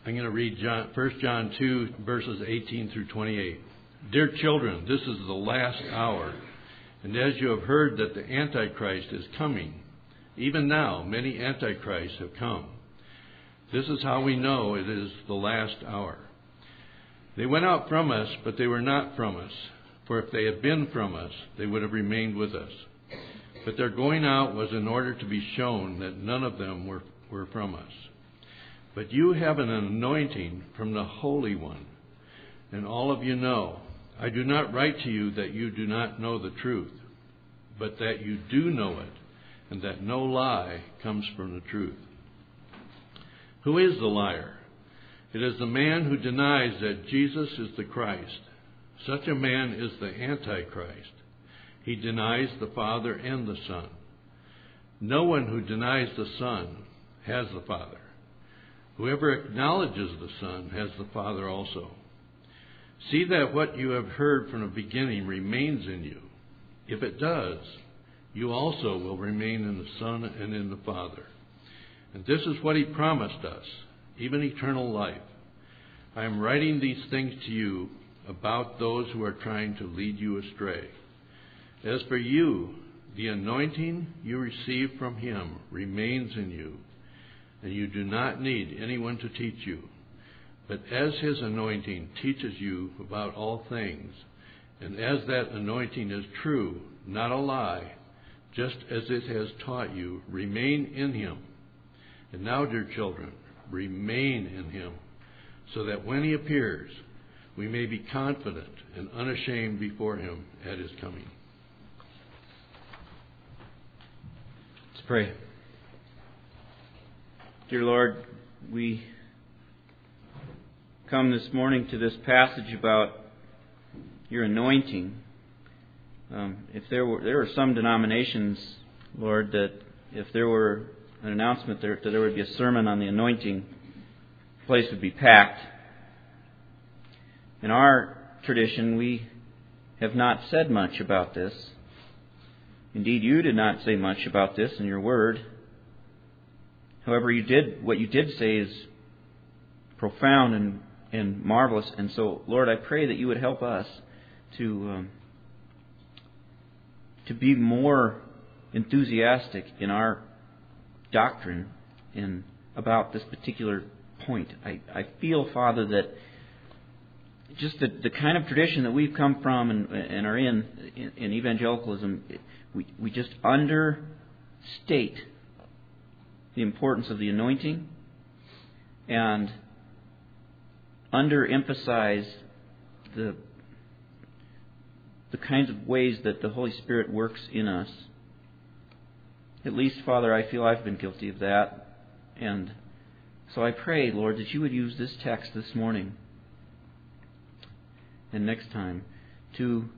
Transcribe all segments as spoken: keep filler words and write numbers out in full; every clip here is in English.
I'm going to read John, First John two, verses eighteen through twenty-eight. Dear children, this is the last hour, and as you have heard that the Antichrist is coming, even now many Antichrists have come. This is how we know it is the last hour. They went out from us, but they were not from us. For if they had been from us, they would have remained with us. But their going out was in order to be shown that none of them were, were from us. But you have an anointing from the Holy One, and all of you know. I do not write to you that you do not know the truth, but that you do know it, and that no lie comes from the truth. Who is the liar? It is the man who denies that Jesus is the Christ. Such a man is the Antichrist. He denies the Father and the Son. No one who denies the Son has the Father. Whoever acknowledges the Son has the Father also. See that what you have heard from the beginning remains in you. If it does, you also will remain in the Son and in the Father. And this is what He promised us, even eternal life. I am writing these things to you about those who are trying to lead you astray. As for you, the anointing you received from Him remains in you, and you do not need anyone to teach you. But as His anointing teaches you about all things, and as that anointing is true, not a lie, just as it has taught you, remain in Him. And now, dear children, remain in Him, so that when He appears, we may be confident and unashamed before Him at His coming. Let's pray. Dear Lord, we come this morning to this passage about your anointing. Um, if there were there are some denominations, Lord, that if there were an announcement there, that there would be a sermon on the anointing, the place would be packed. In our tradition, we have not said much about this. Indeed, you did not say much about this in your word. However, you did what you did say is profound and, and marvelous. And so, Lord, I pray that you would help us to um, to be more enthusiastic in our doctrine in about this particular point. I, I feel, Father, that just the, the kind of tradition that we've come from and, and are in, in in evangelicalism, we we just understate the importance of the anointing and underemphasize the the kinds of ways that the Holy Spirit works in us. At least, Father, I feel I've been guilty of that. And so I pray, Lord, that you would use this text this morning and next time to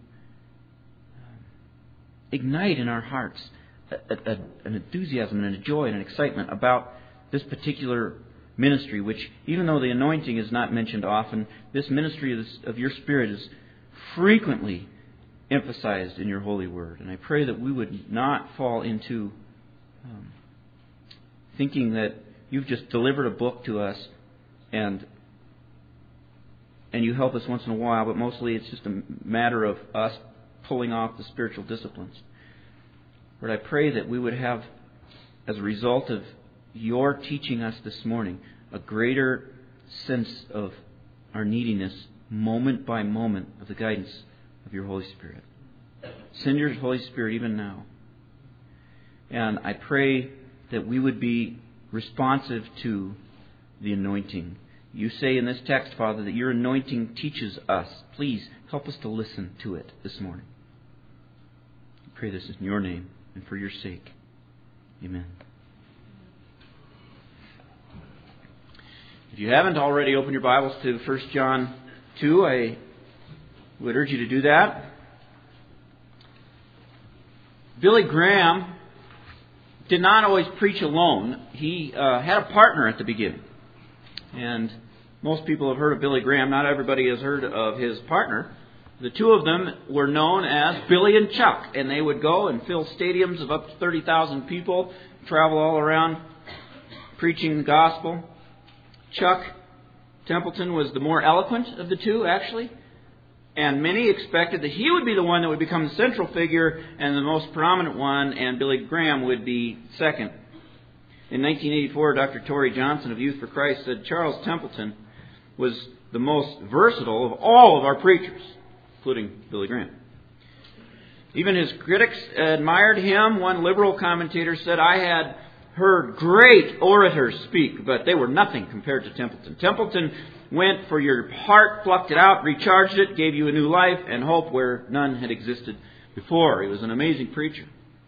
ignite in our hearts a, a, an enthusiasm and a joy and an excitement about this particular ministry, which, even though the anointing is not mentioned often, this ministry of, this, of your Spirit is frequently emphasized in your holy word. And I pray that we would not fall into um, thinking that you've just delivered a book to us and and you help us once in a while, but mostly it's just a matter of us pulling off the spiritual disciplines. Lord, I pray that we would have, as a result of your teaching us this morning, a greater sense of our neediness, moment by moment, of the guidance of your Holy Spirit. Send your Holy Spirit even now. And I pray that we would be responsive to the anointing. You say in this text, Father, that your anointing teaches us. Please help us to listen to it this morning. I pray this in your name and for your sake. Amen. If you haven't already opened your Bibles to First John two, I would urge you to do that. Billy Graham did not always preach alone. He uh, had a partner at the beginning. And most people have heard of Billy Graham. Not everybody has heard of his partner. The two of them were known as Billy and Chuck. And they would go and fill stadiums of up to thirty thousand people, travel all around preaching the gospel. Chuck Templeton was the more eloquent of the two, actually. And many expected that he would be the one that would become the central figure and the most prominent one, and Billy Graham would be second. In nineteen eighty-four, Doctor Torrey Johnson of Youth for Christ said Charles Templeton was the most versatile of all of our preachers, including Billy Graham. Even his critics admired him. One liberal commentator said, I had heard great orators speak, but they were nothing compared to Templeton. Templeton went for your heart, plucked it out, recharged it, gave you a new life and hope where none had existed before. He was an amazing preacher.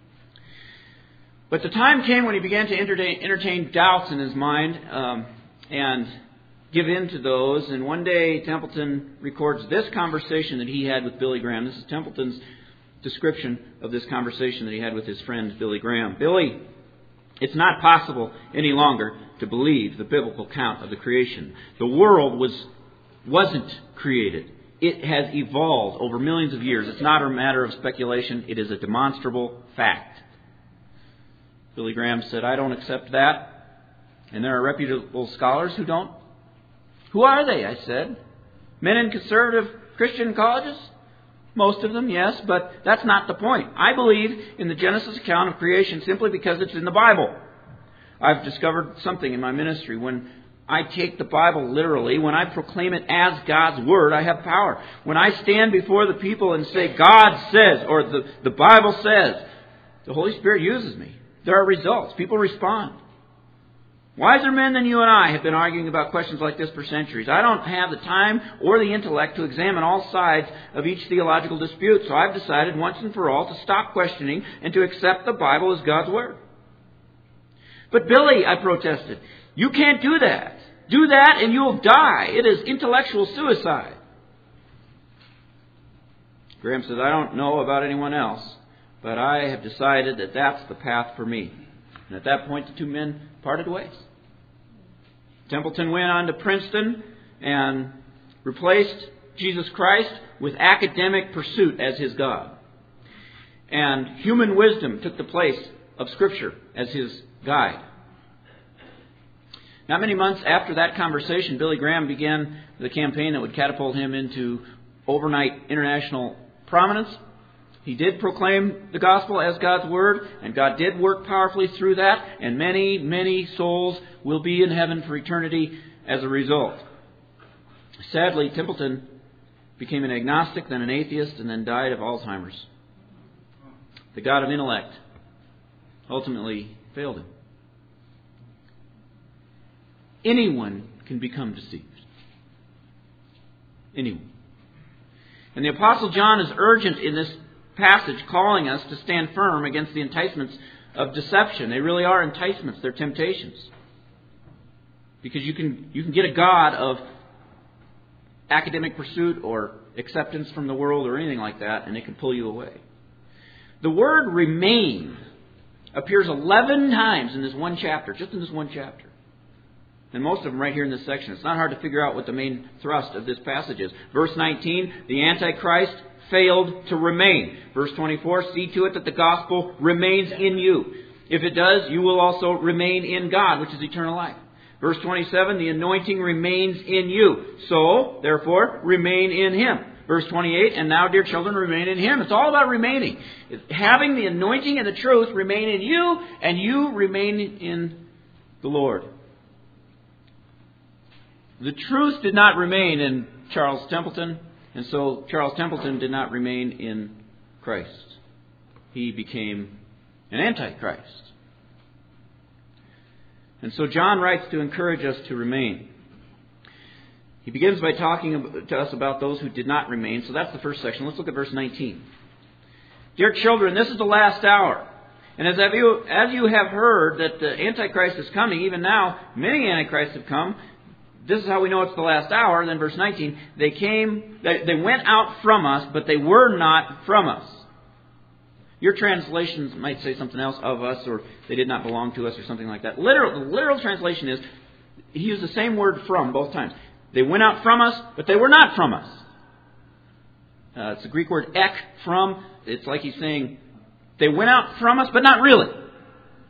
But the time came when he began to entertain, entertain doubts in his mind um, and give in to those. And one day Templeton records this conversation that he had with Billy Graham. This is Templeton's description of this conversation that he had with his friend Billy Graham. Billy, it's not possible any longer to believe the biblical account of the creation. The world was, wasn't created. It has evolved over millions of years. It's not a matter of speculation. It is a demonstrable fact. Billy Graham said, I don't accept that. And there are reputable scholars who don't. Who are they? I said. Men in conservative Christian colleges? Most of them, yes, but that's not the point. I believe in the Genesis account of creation simply because it's in the Bible. I've discovered something in my ministry. When I take the Bible literally, when I proclaim it as God's Word, I have power. When I stand before the people and say, God says, or the, the Bible says, the Holy Spirit uses me. There are results. People respond. Wiser men than you and I have been arguing about questions like this for centuries. I don't have the time or the intellect to examine all sides of each theological dispute, so I've decided once and for all to stop questioning and to accept the Bible as God's Word. But Billy, I protested, you can't do that. Do that and you'll die. It is intellectual suicide. Graham says, I don't know about anyone else, but I have decided that that's the path for me. And at that point, the two men parted ways. Templeton went on to Princeton and replaced Jesus Christ with academic pursuit as his God. And human wisdom took the place of Scripture as his guide. Not many months after that conversation, Billy Graham began the campaign that would catapult him into overnight international prominence. He did proclaim the gospel as God's Word, and God did work powerfully through that, and many, many souls will be in heaven for eternity as a result. Sadly, Templeton became an agnostic, then an atheist, and then died of Alzheimer's. The God of intellect ultimately failed him. Anyone can become deceived. Anyone. And the Apostle John is urgent in this passage, calling us to stand firm against the enticements of deception. They really are enticements. They're temptations. Because you can you can get a god of academic pursuit or acceptance from the world or anything like that, and it can pull you away. The word remain appears eleven times in this one chapter, just in this one chapter. And most of them right here in this section. It's not hard to figure out what the main thrust of this passage is. Verse nineteen, the Antichrist failed to remain. Verse twenty-four, see to it that the gospel remains in you. If it does, you will also remain in God, which is eternal life. Verse twenty-seven, the anointing remains in you. So, therefore, remain in Him. Verse twenty-eight, and now, dear children, remain in Him. It's all about remaining. Having the anointing and the truth remain in you, and you remain in the Lord. The truth did not remain in Charles Templeton, and so Charles Templeton did not remain in Christ. He became an antichrist. And so John writes to encourage us to remain. He begins by talking to us about those who did not remain. So that's the first section. Let's look at verse nineteen. Dear children, this is the last hour. And as you, as you have heard that the Antichrist is coming, even now many Antichrists have come. This is how we know it's the last hour. Then verse nineteen, they came, they, they went out from us, but they were not from us. Your translations might say something else, of us, or they did not belong to us, or something like that. Literal, the literal translation is, he used the same word from both times. They went out from us, but they were not from us. Uh, it's the Greek word ek, from. It's like he's saying, they went out from us, but not really.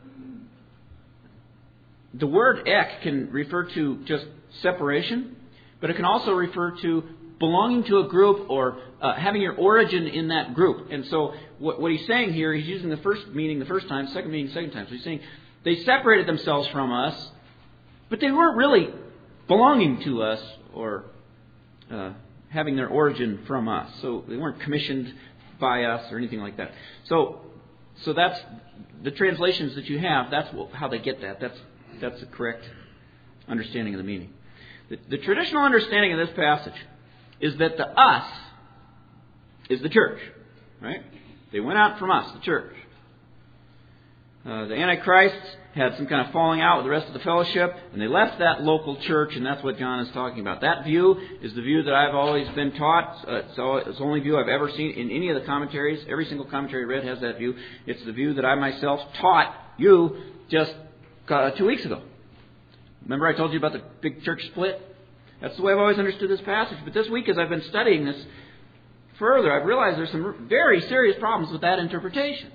The word ek can refer to just separation. but it can also refer to belonging to a group or uh, having your origin in that group. And so what, what he's saying here, he's using the first meaning the first time, second meaning the second time. So he's saying they separated themselves from us, but they weren't really belonging to us or uh, having their origin from us. So they weren't commissioned by us or anything like that. So so that's the translations that you have, that's how they get that. That's, that's the correct understanding of the meaning. The, the traditional understanding of this passage is that the us is the church, right? They went out from us, the church. Uh, the Antichrists had some kind of falling out with the rest of the fellowship, and they left that local church, and that's what John is talking about. That view is the view that I've always been taught. Uh, so it's the only view I've ever seen in any of the commentaries. Every single commentary I read has that view. It's the view that I myself taught you just uh, two weeks ago. Remember I told you about the big church split? That's the way I've always understood this passage. But this week, as I've been studying this further, I've realized there's some very serious problems with that interpretation.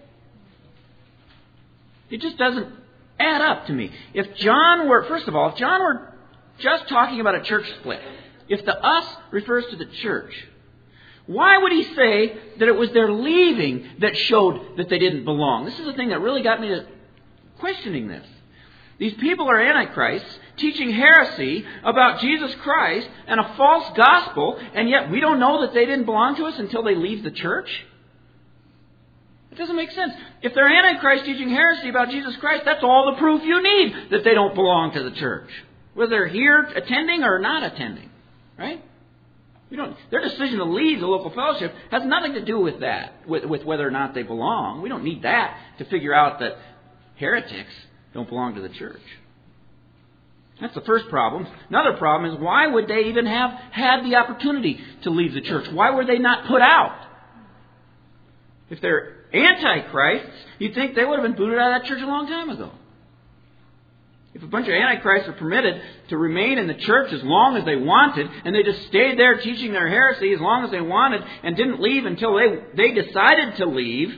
It just doesn't add up to me. If John were, first of all, if John were just talking about a church split, if the us refers to the church, why would he say that it was their leaving that showed that they didn't belong? This is the thing that really got me to questioning this. These people are antichrists, teaching heresy about Jesus Christ and a false gospel, and yet we don't know that they didn't belong to us until they leave the church? It doesn't make sense. If they're antichrist teaching heresy about Jesus Christ, that's all the proof you need that they don't belong to the church. Whether they're here attending or not attending. Right? We don't, their decision to leave the local fellowship has nothing to do with that, with, with whether or not they belong. We don't need that to figure out that heretics don't belong to the church. That's the first problem. Another problem is, why would they even have had the opportunity to leave the church? Why were they not put out? If they're antichrists, you'd think they would have been booted out of that church a long time ago. If a bunch of antichrists were permitted to remain in the church as long as they wanted, and they just stayed there teaching their heresy as long as they wanted, and didn't leave until they, they decided to leave,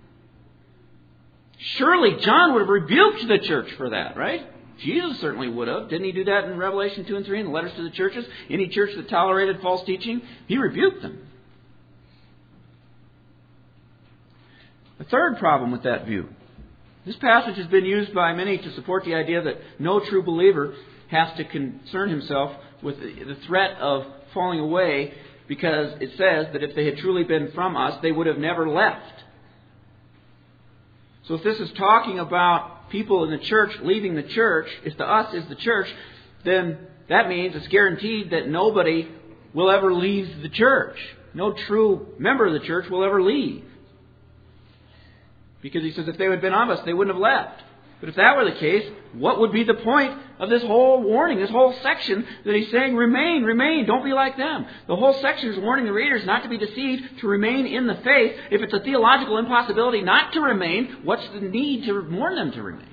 surely John would have rebuked the church for that, right? Jesus certainly would have. Didn't he do that in Revelation two and three in the letters to the churches? Any church that tolerated false teaching, he rebuked them. The third problem with that view. This passage has been used by many to support the idea that no true believer has to concern himself with the threat of falling away, because it says that if they had truly been from us, they would have never left. So if this is talking about people in the church leaving the church, if the us is the church, then that means it's guaranteed that nobody will ever leave the church. No true member of the church will ever leave. Because he says if they had been of us, they wouldn't have left. But if that were the case, what would be the point of this whole warning, this whole section that he's saying, remain, remain, don't be like them? The whole section is warning the readers not to be deceived, to remain in the faith. If it's a theological impossibility not to remain, what's the need to warn them to remain?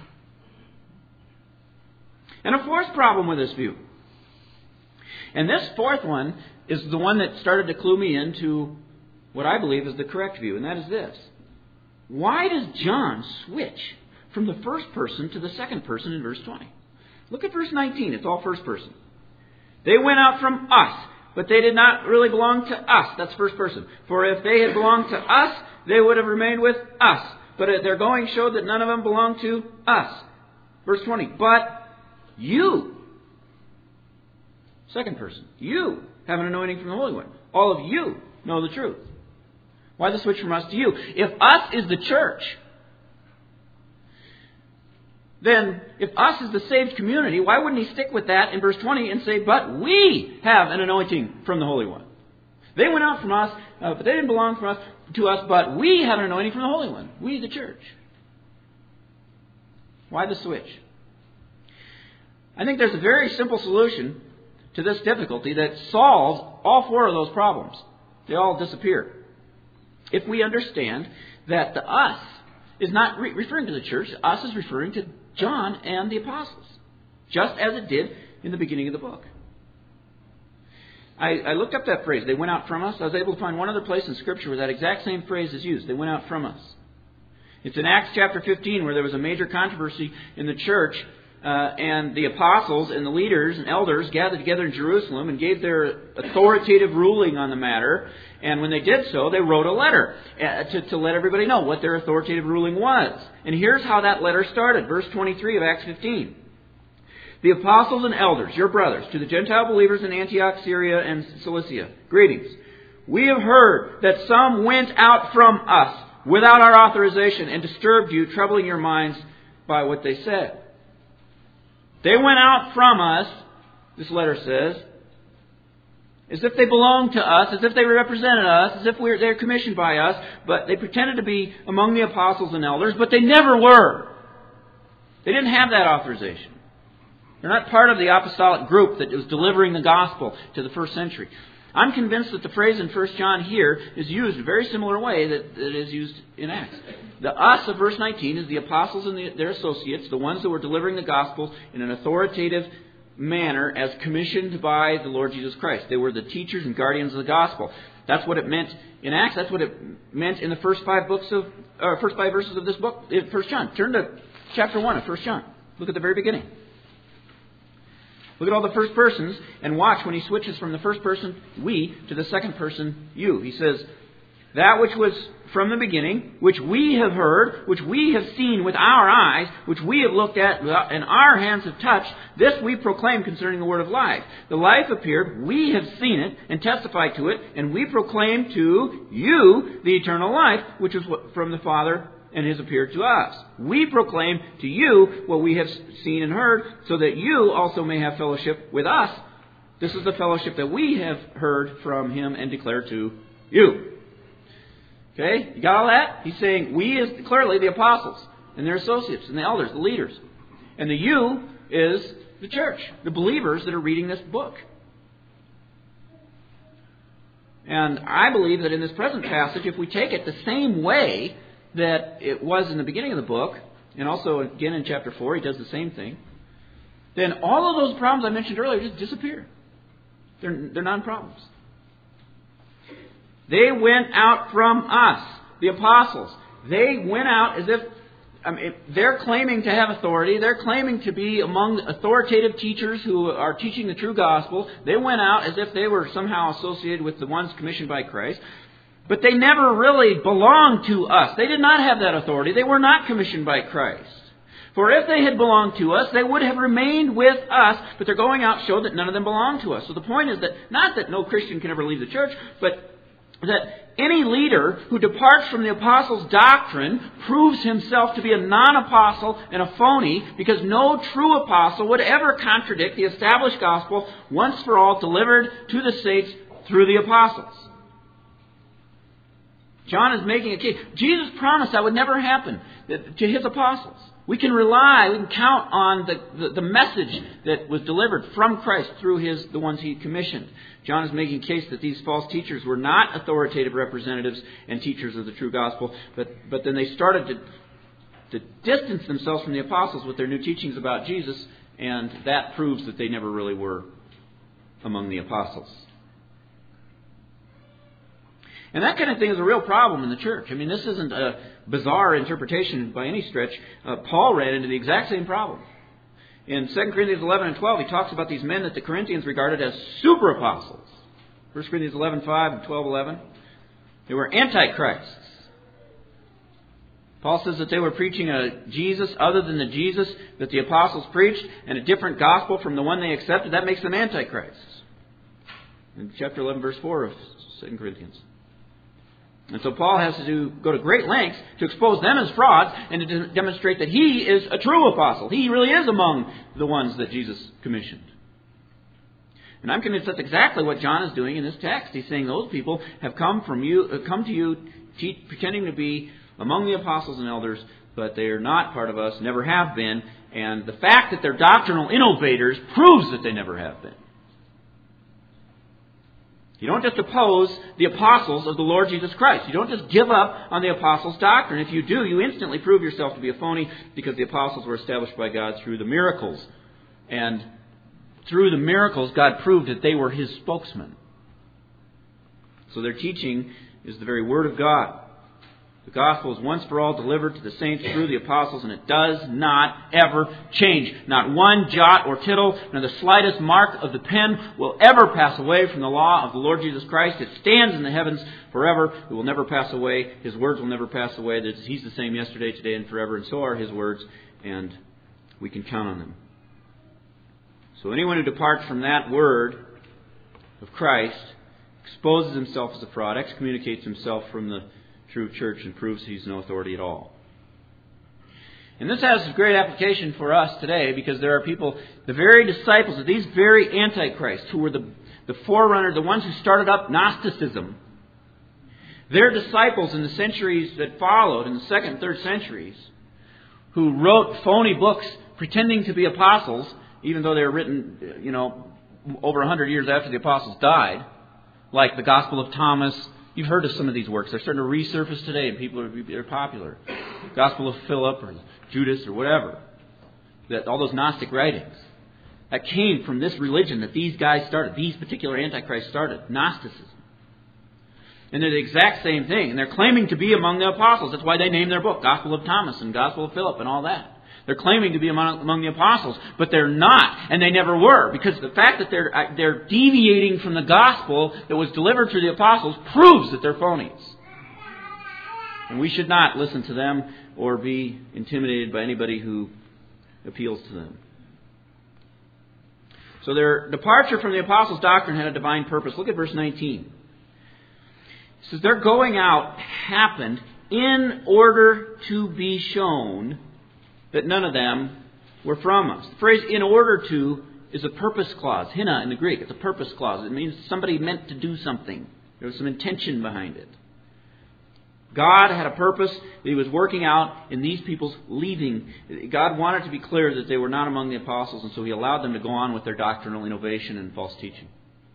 And a fourth problem with this view. And this fourth one is the one that started to clue me into what I believe is the correct view, and that is this. Why does John switch from the first person to the second person in verse twenty? Look at verse nineteen. It's all first person. They went out from us, but they did not really belong to us. That's first person. For if they had belonged to us, they would have remained with us. But their going showed that none of them belonged to us. Verse twenty. But you, second person, you have an anointing from the Holy One. All of you know the truth. Why the switch from us to you? If us is the church, then if us is the saved community, why wouldn't he stick with that in verse twenty and say, but we have an anointing from the Holy One? They went out from us, uh, but they didn't belong from us, to us, but we have an anointing from the Holy One. We, the church. Why the switch? I think there's a very simple solution to this difficulty that solves all four of those problems. They all disappear. If we understand that the us is not re- referring to the church, us is referring to John and the apostles, just as it did in the beginning of the book. I, I looked up that phrase, they went out from us. I was able to find one other place in Scripture where that exact same phrase is used, they went out from us. It's in Acts chapter fifteen, where there was a major controversy in the church uh, and the apostles and the leaders and elders gathered together in Jerusalem and gave their authoritative ruling on the matter. And when they did so, they wrote a letter uh, to, to let everybody know what their authoritative ruling was. And here's how that letter started. Verse twenty-three of Acts fifteen. The apostles and elders, your brothers, to the Gentile believers in Antioch, Syria, and Cilicia, greetings. We have heard that some went out from us without our authorization and disturbed you, troubling your minds by what they said. They went out from us, this letter says, as if they belonged to us, as if they represented us, as if we were, they were commissioned by us, but they pretended to be among the apostles and elders, but they never were. They didn't have that authorization. They're not part of the apostolic group that was delivering the gospel to the first century. I'm convinced that the phrase in First John here is used a very similar way that, that it is used in Acts. The us of verse nineteen is the apostles and the, their associates, the ones that were delivering the gospel in an authoritative manner as commissioned by the Lord Jesus Christ. They were the teachers and guardians of the gospel. That's what it meant in Acts. That's what it meant in the first five books of, or first five verses of this book, First John. Turn to chapter one of First John. Look at the very beginning. Look at all the first persons and watch when he switches from the first person, we, to the second person, you. He says, that which was from the beginning, which we have heard, which we have seen with our eyes, which we have looked at and our hands have touched, this we proclaim concerning the word of life. The life appeared, we have seen it and testified to it, and we proclaim to you the eternal life, which is from the Father and has appeared to us. We proclaim to you what we have seen and heard, so that you also may have fellowship with us. This is the fellowship that we have heard from him and declared to you. Okay? You got all that? He's saying we is clearly the apostles and their associates and the elders, the leaders. And the you is the church, the believers that are reading this book. And I believe that in this present passage, if we take it the same way that it was in the beginning of the book, and also again in chapter four, he does the same thing, then all of those problems I mentioned earlier just disappear. They're, they're non-problems. They went out from us, the apostles. They went out as if, I mean, they're claiming to have authority. They're claiming to be among authoritative teachers who are teaching the true gospel. They went out as if they were somehow associated with the ones commissioned by Christ. But they never really belonged to us. They did not have that authority. They were not commissioned by Christ. For if they had belonged to us, they would have remained with us. But their going out showed that none of them belonged to us. So the point is that not that no Christian can ever leave the church, but that any leader who departs from the apostles' doctrine proves himself to be a non-apostle and a phony, because no true apostle would ever contradict the established gospel once for all delivered to the saints through the apostles. John is making a case. Jesus promised that would never happen to his apostles. We can rely, we can count on the, the, the message that was delivered from Christ through his the ones he commissioned. John is making a case that these false teachers were not authoritative representatives and teachers of the true gospel, but, but then they started to, to distance themselves from the apostles with their new teachings about Jesus, and that proves that they never really were among the apostles. And that kind of thing is a real problem in the church. I mean, this isn't a bizarre interpretation by any stretch. Uh, Paul ran into the exact same problem. In Second Corinthians eleven and twelve, he talks about these men that the Corinthians regarded as super apostles. First Corinthians eleven five and twelve eleven. They were antichrists. Paul says that they were preaching a Jesus other than the Jesus that the apostles preached, and a different gospel from the one they accepted. That makes them antichrists. In chapter eleven, verse four of Second Corinthians. And so Paul has to do, go to great lengths to expose them as frauds and to de- demonstrate that he is a true apostle. He really is among the ones that Jesus commissioned. And I'm convinced that's exactly what John is doing in this text. He's saying those people have come from you, uh, come to you te- pretending to be among the apostles and elders, but they are not part of us, never have been. And the fact that they're doctrinal innovators proves that they never have been. You don't just oppose the apostles of the Lord Jesus Christ. You don't just give up on the apostles' doctrine. If you do, you instantly prove yourself to be a phony, because the apostles were established by God through the miracles. And through the miracles, God proved that they were his spokesmen. So their teaching is the very Word of God. The gospel is once for all delivered to the saints through the apostles, and it does not ever change. Not one jot or tittle, nor the slightest mark of the pen will ever pass away from the law of the Lord Jesus Christ. It stands in the heavens forever. It will never pass away. His words will never pass away. He's the same yesterday, today, and forever, and so are His words, and we can count on them. So anyone who departs from that word of Christ exposes himself as a fraud, excommunicates himself from the true church, and proves he's no authority at all. And this has great application for us today, because there are people, the very disciples of these very antichrists, who were the, the forerunner, the ones who started up Gnosticism. Their disciples in the centuries that followed, in the second and third centuries, who wrote phony books pretending to be apostles, even though they were written, you know, over a hundred years after the apostles died, like the Gospel of Thomas. You've heard of some of these works. They're starting to resurface today, and people are they're popular. Gospel of Philip or Judas or whatever. That all those Gnostic writings. That came from this religion that these guys started. These particular antichrists started. Gnosticism. And they're the exact same thing. And they're claiming to be among the apostles. That's why they named their book Gospel of Thomas and Gospel of Philip and all that. They're claiming to be among, among the apostles, but they're not, and they never were, because the fact that they're they're deviating from the gospel that was delivered through the apostles proves that they're phonies. And we should not listen to them or be intimidated by anybody who appeals to them. So their departure from the apostles' doctrine had a divine purpose. Look at verse nineteen. It says, their going out happened in order to be shown that none of them were from us. The phrase "in order to" is a purpose clause. Hina in the Greek. It's a purpose clause. It means somebody meant to do something. There was some intention behind it. God had a purpose that He was working out in these people's leaving. God wanted to be clear that they were not among the apostles, and so He allowed them to go on with their doctrinal innovation and false teaching.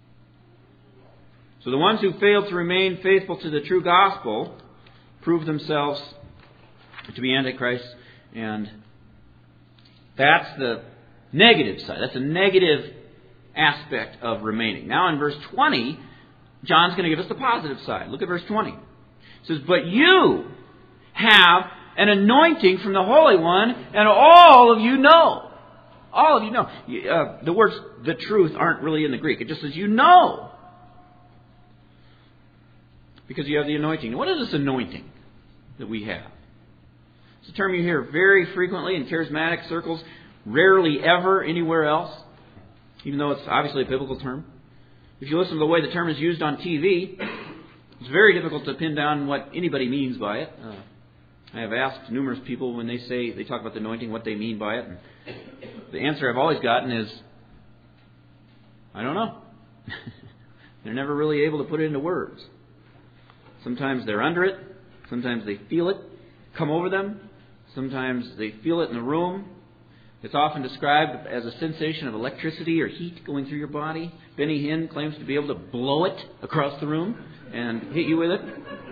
So the ones who failed to remain faithful to the true gospel proved themselves to be antichrists, and that's the negative side. That's a negative aspect of remaining. Now in verse twenty, John's going to give us the positive side. Look at verse twenty. It says, but you have an anointing from the Holy One, and all of you know. All of you know. Uh, the words "the truth" aren't really in the Greek. It just says you know. Because you have the anointing. What is this anointing that we have? It's a term you hear very frequently in charismatic circles, rarely ever anywhere else, even though it's obviously a biblical term. If you listen to the way the term is used on T V, it's very difficult to pin down what anybody means by it. Uh, I have asked numerous people when they say they talk about the anointing, what they mean by it. And the answer I've always gotten is, I don't know. They're never really able to put it into words. Sometimes they're under it. Sometimes they feel it come over them. Sometimes they feel it in the room. It's often described as a sensation of electricity or heat going through your body. Benny Hinn claims to be able to blow it across the room and hit you with it.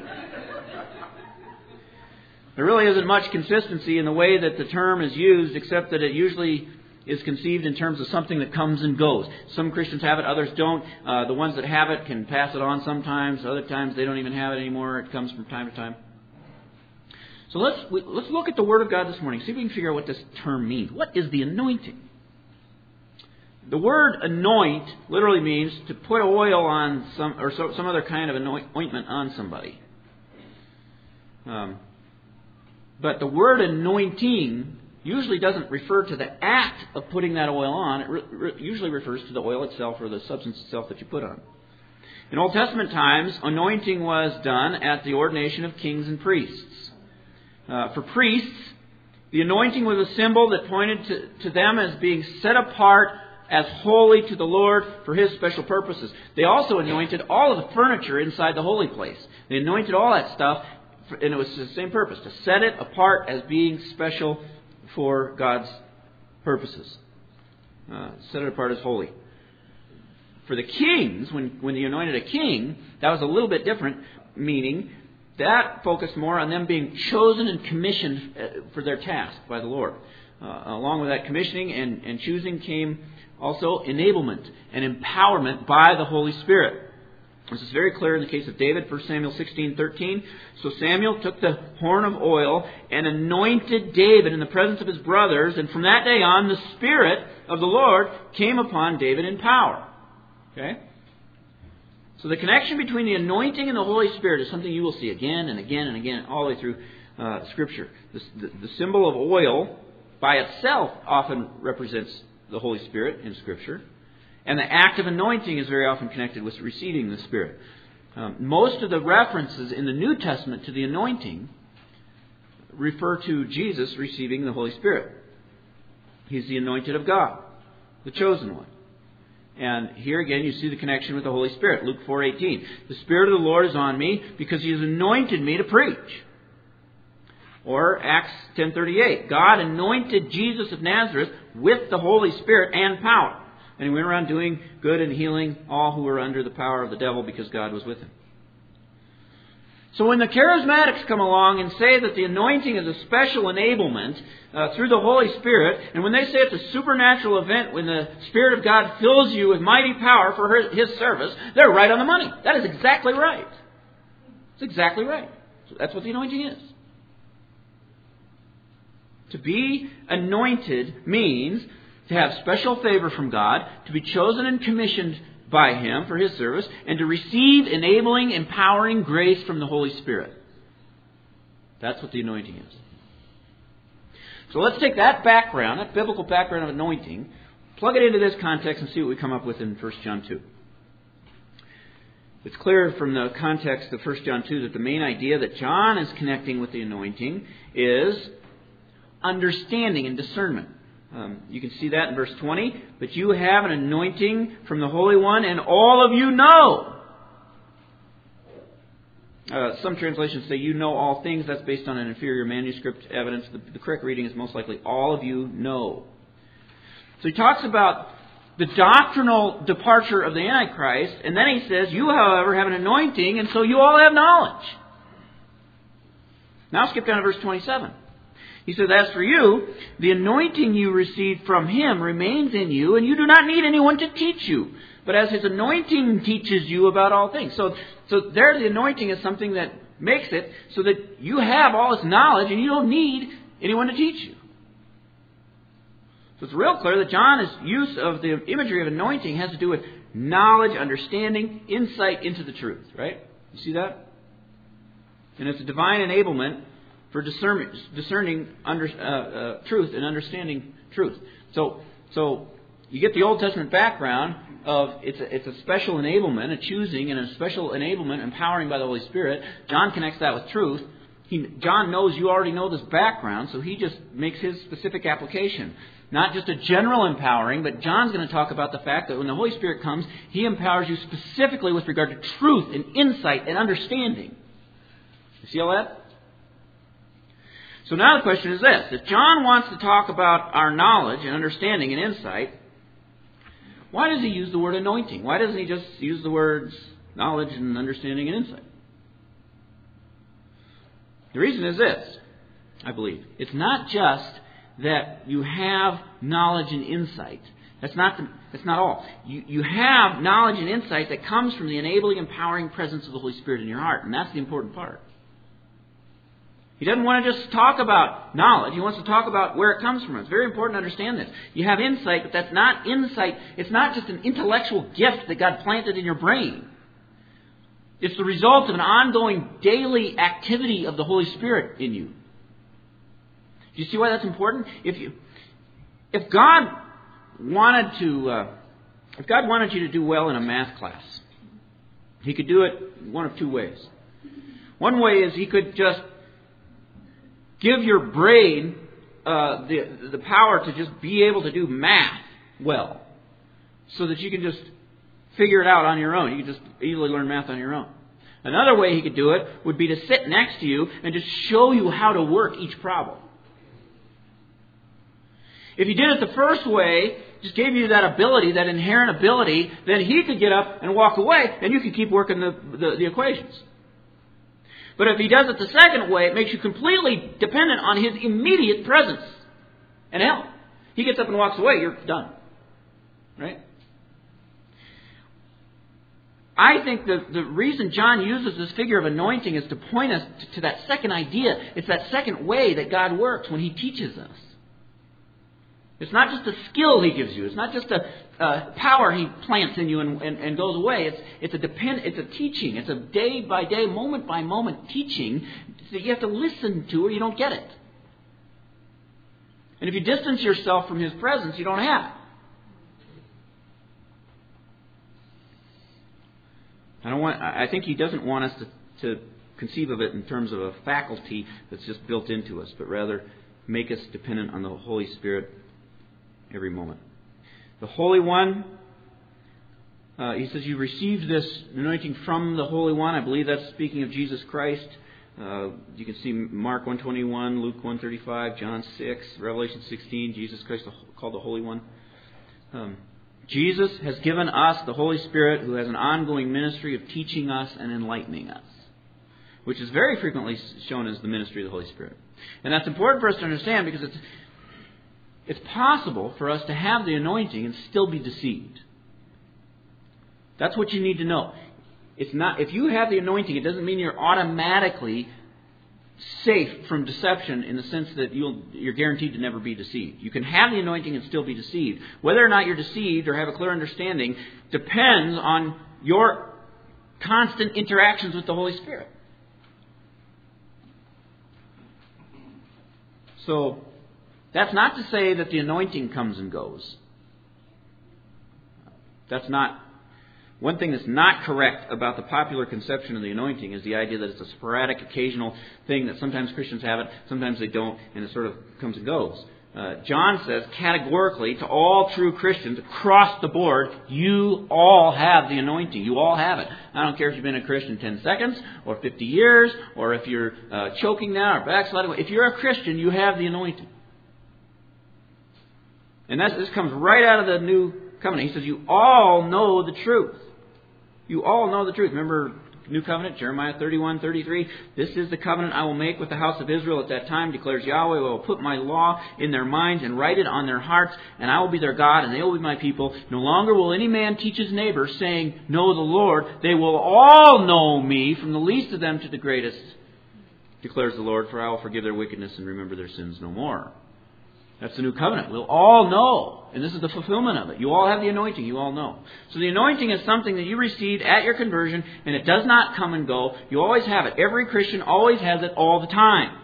There really isn't much consistency in the way that the term is used, except that it usually is conceived in terms of something that comes and goes. Some Christians have it, others don't. Uh, the ones that have it can pass it on sometimes. Other times they don't even have it anymore. It comes from time to time. So let's let's look at the Word of God this morning. See if we can figure out what this term means. What is the anointing? The word "anoint" literally means to put oil on some or so, some other kind of anoint, ointment on somebody. Um, but the word "anointing" usually doesn't refer to the act of putting that oil on. It re- re- usually refers to the oil itself or the substance itself that you put on. In Old Testament times, anointing was done at the ordination of kings and priests. Uh, for priests, the anointing was a symbol that pointed to, to them as being set apart as holy to the Lord for His special purposes. They also anointed all of the furniture inside the holy place. They anointed all that stuff, and it was the same purpose, to set it apart as being special for God's purposes. Uh, set it apart as holy. For the kings, when, when they anointed a king, that was a little bit different, meaning that focused more on them being chosen and commissioned for their task by the Lord. Uh, along with that commissioning and, and choosing came also enablement and empowerment by the Holy Spirit. This is very clear in the case of David, First Samuel sixteen thirteen. So Samuel took the horn of oil and anointed David in the presence of his brothers, and from that day on the Spirit of the Lord came upon David in power. Okay? So the connection between the anointing and the Holy Spirit is something you will see again and again and again all the way through uh, Scripture. The, the, the symbol of oil by itself often represents the Holy Spirit in Scripture. And the act of anointing is very often connected with receiving the Spirit. Um, most of the references in the New Testament to the anointing refer to Jesus receiving the Holy Spirit. He's the anointed of God, the chosen one. And here again you see the connection with the Holy Spirit. Luke four eighteen. The Spirit of the Lord is on me because He has anointed me to preach. Or Acts ten thirty-eight. God anointed Jesus of Nazareth with the Holy Spirit and power. And he went around doing good and healing all who were under the power of the devil because God was with him. So when the charismatics come along and say that the anointing is a special enablement uh, through the Holy Spirit, and when they say it's a supernatural event when the Spirit of God fills you with mighty power for her, His service, they're right on the money. That is exactly right. It's exactly right. So that's what the anointing is. To be anointed means to have special favor from God, to be chosen and commissioned by Him for His service, and to receive enabling, empowering grace from the Holy Spirit. That's what the anointing is. So let's take that background, that biblical background of anointing, plug it into this context and see what we come up with in First John two. It's clear from the context of First John two that the main idea that John is connecting with the anointing is understanding and discernment. Um, you can see that in verse twenty. But you have an anointing from the Holy One, and all of you know. Uh, some translations say you know all things. That's based on an inferior manuscript evidence. The, the correct reading is most likely all of you know. So he talks about the doctrinal departure of the Antichrist, and then he says, you, however, have an anointing, and so you all have knowledge. Now skip down to verse twenty-seven. He says, as for you, the anointing you received from Him remains in you, and you do not need anyone to teach you. But as His anointing teaches you about all things. So, so there the anointing is something that makes it so that you have all this knowledge and you don't need anyone to teach you. So it's real clear that John's use of the imagery of anointing has to do with knowledge, understanding, insight into the truth. Right? You see that? And it's a divine enablement for discerning, discerning under, uh, uh, truth and understanding truth. So, so you get the Old Testament background of it's a, it's a special enablement, a choosing, and a special enablement, empowering by the Holy Spirit. John connects that with truth. He, John knows you already know this background, so he just makes his specific application. Not just a general empowering, but John's going to talk about the fact that when the Holy Spirit comes, He empowers you specifically with regard to truth and insight and understanding. You see all that? So now the question is this. If John wants to talk about our knowledge and understanding and insight, why does he use the word anointing? Why doesn't he just use the words knowledge and understanding and insight? The reason is this, I believe. It's not just that you have knowledge and insight. That's not the, that's not all. You, you have knowledge and insight that comes from the enabling, empowering presence of the Holy Spirit in your heart. And that's the important part. He doesn't want to just talk about knowledge. He wants to talk about where it comes from. It's very important to understand this. You have insight, but that's not insight. It's not just an intellectual gift that God planted in your brain. It's the result of an ongoing daily activity of the Holy Spirit in you. Do you see why that's important? If you, if God wanted to, uh, if God wanted you to do well in a math class, He could do it one of two ways. One way is He could just give your brain uh, the the power to just be able to do math well, so that you can just figure it out on your own. You can just easily learn math on your own. Another way He could do it would be to sit next to you and just show you how to work each problem. If He did it the first way, just gave you that ability, that inherent ability, then He could get up and walk away, and you could keep working the, the, the equations. But if He does it the second way, it makes you completely dependent on His immediate presence and help. He gets up and walks away, you're done. Right? I think the, the reason John uses this figure of anointing is to point us to, to that second idea. It's that second way that God works when He teaches us. It's not just a skill He gives you. It's not just a, a power He plants in you and, and, and goes away. It's, it's, a depend, it's a teaching. It's a day-by-day, moment-by-moment teaching that you have to listen to or you don't get it. And if you distance yourself from His presence, you don't have it. I don't want. I think He doesn't want us to, to conceive of it in terms of a faculty that's just built into us, but rather make us dependent on the Holy Spirit every moment. The Holy One, uh, He says, you received this anointing from the Holy One. I believe that's speaking of Jesus Christ. Uh, you can see Mark one twenty-one, Luke one thirty-five, John six, Revelation sixteen, Jesus Christ called the Holy One. Um, Jesus has given us the Holy Spirit, who has an ongoing ministry of teaching us and enlightening us, which is very frequently shown as the ministry of the Holy Spirit. And that's important for us to understand, because it's it's possible for us to have the anointing and still be deceived. That's what you need to know. It's not, if you have the anointing, it doesn't mean you're automatically safe from deception in the sense that you'll, you're guaranteed to never be deceived. You can have the anointing and still be deceived. Whether or not you're deceived or have a clear understanding depends on your constant interactions with the Holy Spirit. So, that's not to say that the anointing comes and goes. That's not... One thing that's not correct about the popular conception of the anointing is the idea that it's a sporadic, occasional thing that sometimes Christians have it, sometimes they don't, and it sort of comes and goes. Uh, John says categorically to all true Christians across the board, you all have the anointing. You all have it. I don't care if you've been a Christian ten seconds or fifty years, or if you're uh, choking now or backsliding. If you're a Christian, you have the anointing. And that's, this comes right out of the New Covenant. He says you all know the truth. You all know the truth. Remember New Covenant, Jeremiah thirty-one, thirty-three. This is the covenant I will make with the house of Israel at that time, declares Yahweh. I will put my law in their minds and write it on their hearts, and I will be their God, and they will be my people. No longer will any man teach his neighbor, saying, know the Lord. They will all know me, from the least of them to the greatest, declares the Lord, for I will forgive their wickedness and remember their sins no more. That's the new covenant. We'll all know. And this is the fulfillment of it. You all have the anointing. You all know. So the anointing is something that you received at your conversion, and it does not come and go. You always have it. Every Christian always has it all the time.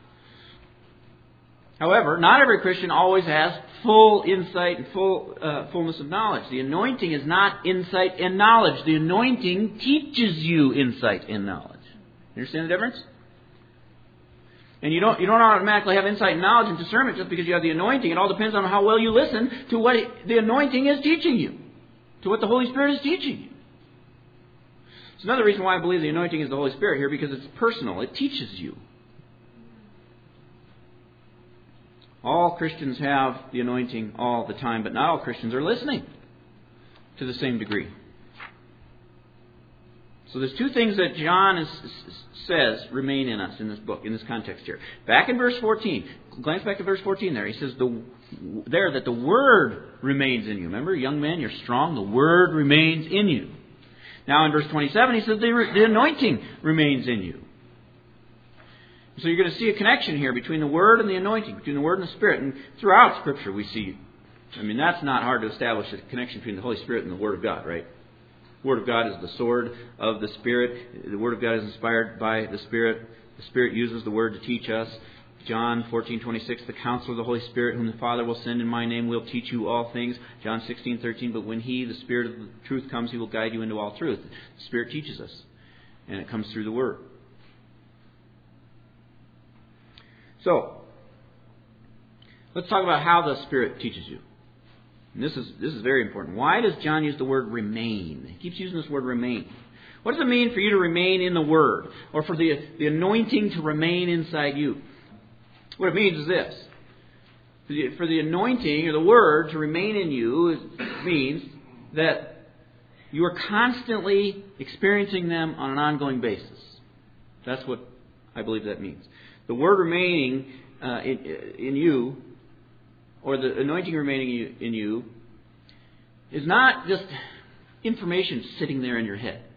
However, not every Christian always has full insight and full uh, fullness of knowledge. The anointing is not insight and knowledge. The anointing teaches you insight and knowledge. You understand the difference? And you don't you don't automatically have insight and knowledge and discernment just because you have the anointing. It all depends on how well you listen to what the anointing is teaching you, to what the Holy Spirit is teaching you. It's another reason why I believe the anointing is the Holy Spirit here, because it's personal. It teaches you. All Christians have the anointing all the time, but not all Christians are listening to the same degree. So there's two things that John is, says remain in us in this book, in this context here. Back in verse fourteen, glance back to verse fourteen there. He says the, there that the Word remains in you. Remember, young men, you're strong. The Word remains in you. Now in verse twenty-seven, he says the, the anointing remains in you. So you're going to see a connection here between the Word and the anointing, between the Word and the Spirit. And throughout Scripture we see, I mean, that's not hard to establish a connection between the Holy Spirit and the Word of God, right? The Word of God is the sword of the Spirit. The Word of God is inspired by the Spirit. The Spirit uses the Word to teach us. John fourteen twenty-six, the Counselor of the Holy Spirit, whom the Father will send in my name, will teach you all things. John sixteen thirteen, but when He, the Spirit of the truth, comes, He will guide you into all truth. The Spirit teaches us, and it comes through the Word. So, let's talk about how the Spirit teaches you. And this is this is very important. Why does John use the word remain? He keeps using this word remain. What does it mean for you to remain in the Word? Or for the, the anointing to remain inside you? What it means is this. For the, for the anointing or the Word to remain in you is, means that you are constantly experiencing them on an ongoing basis. That's what I believe that means. The Word remaining uh, in, in you, or the anointing remaining in you, is not just information sitting there in your head.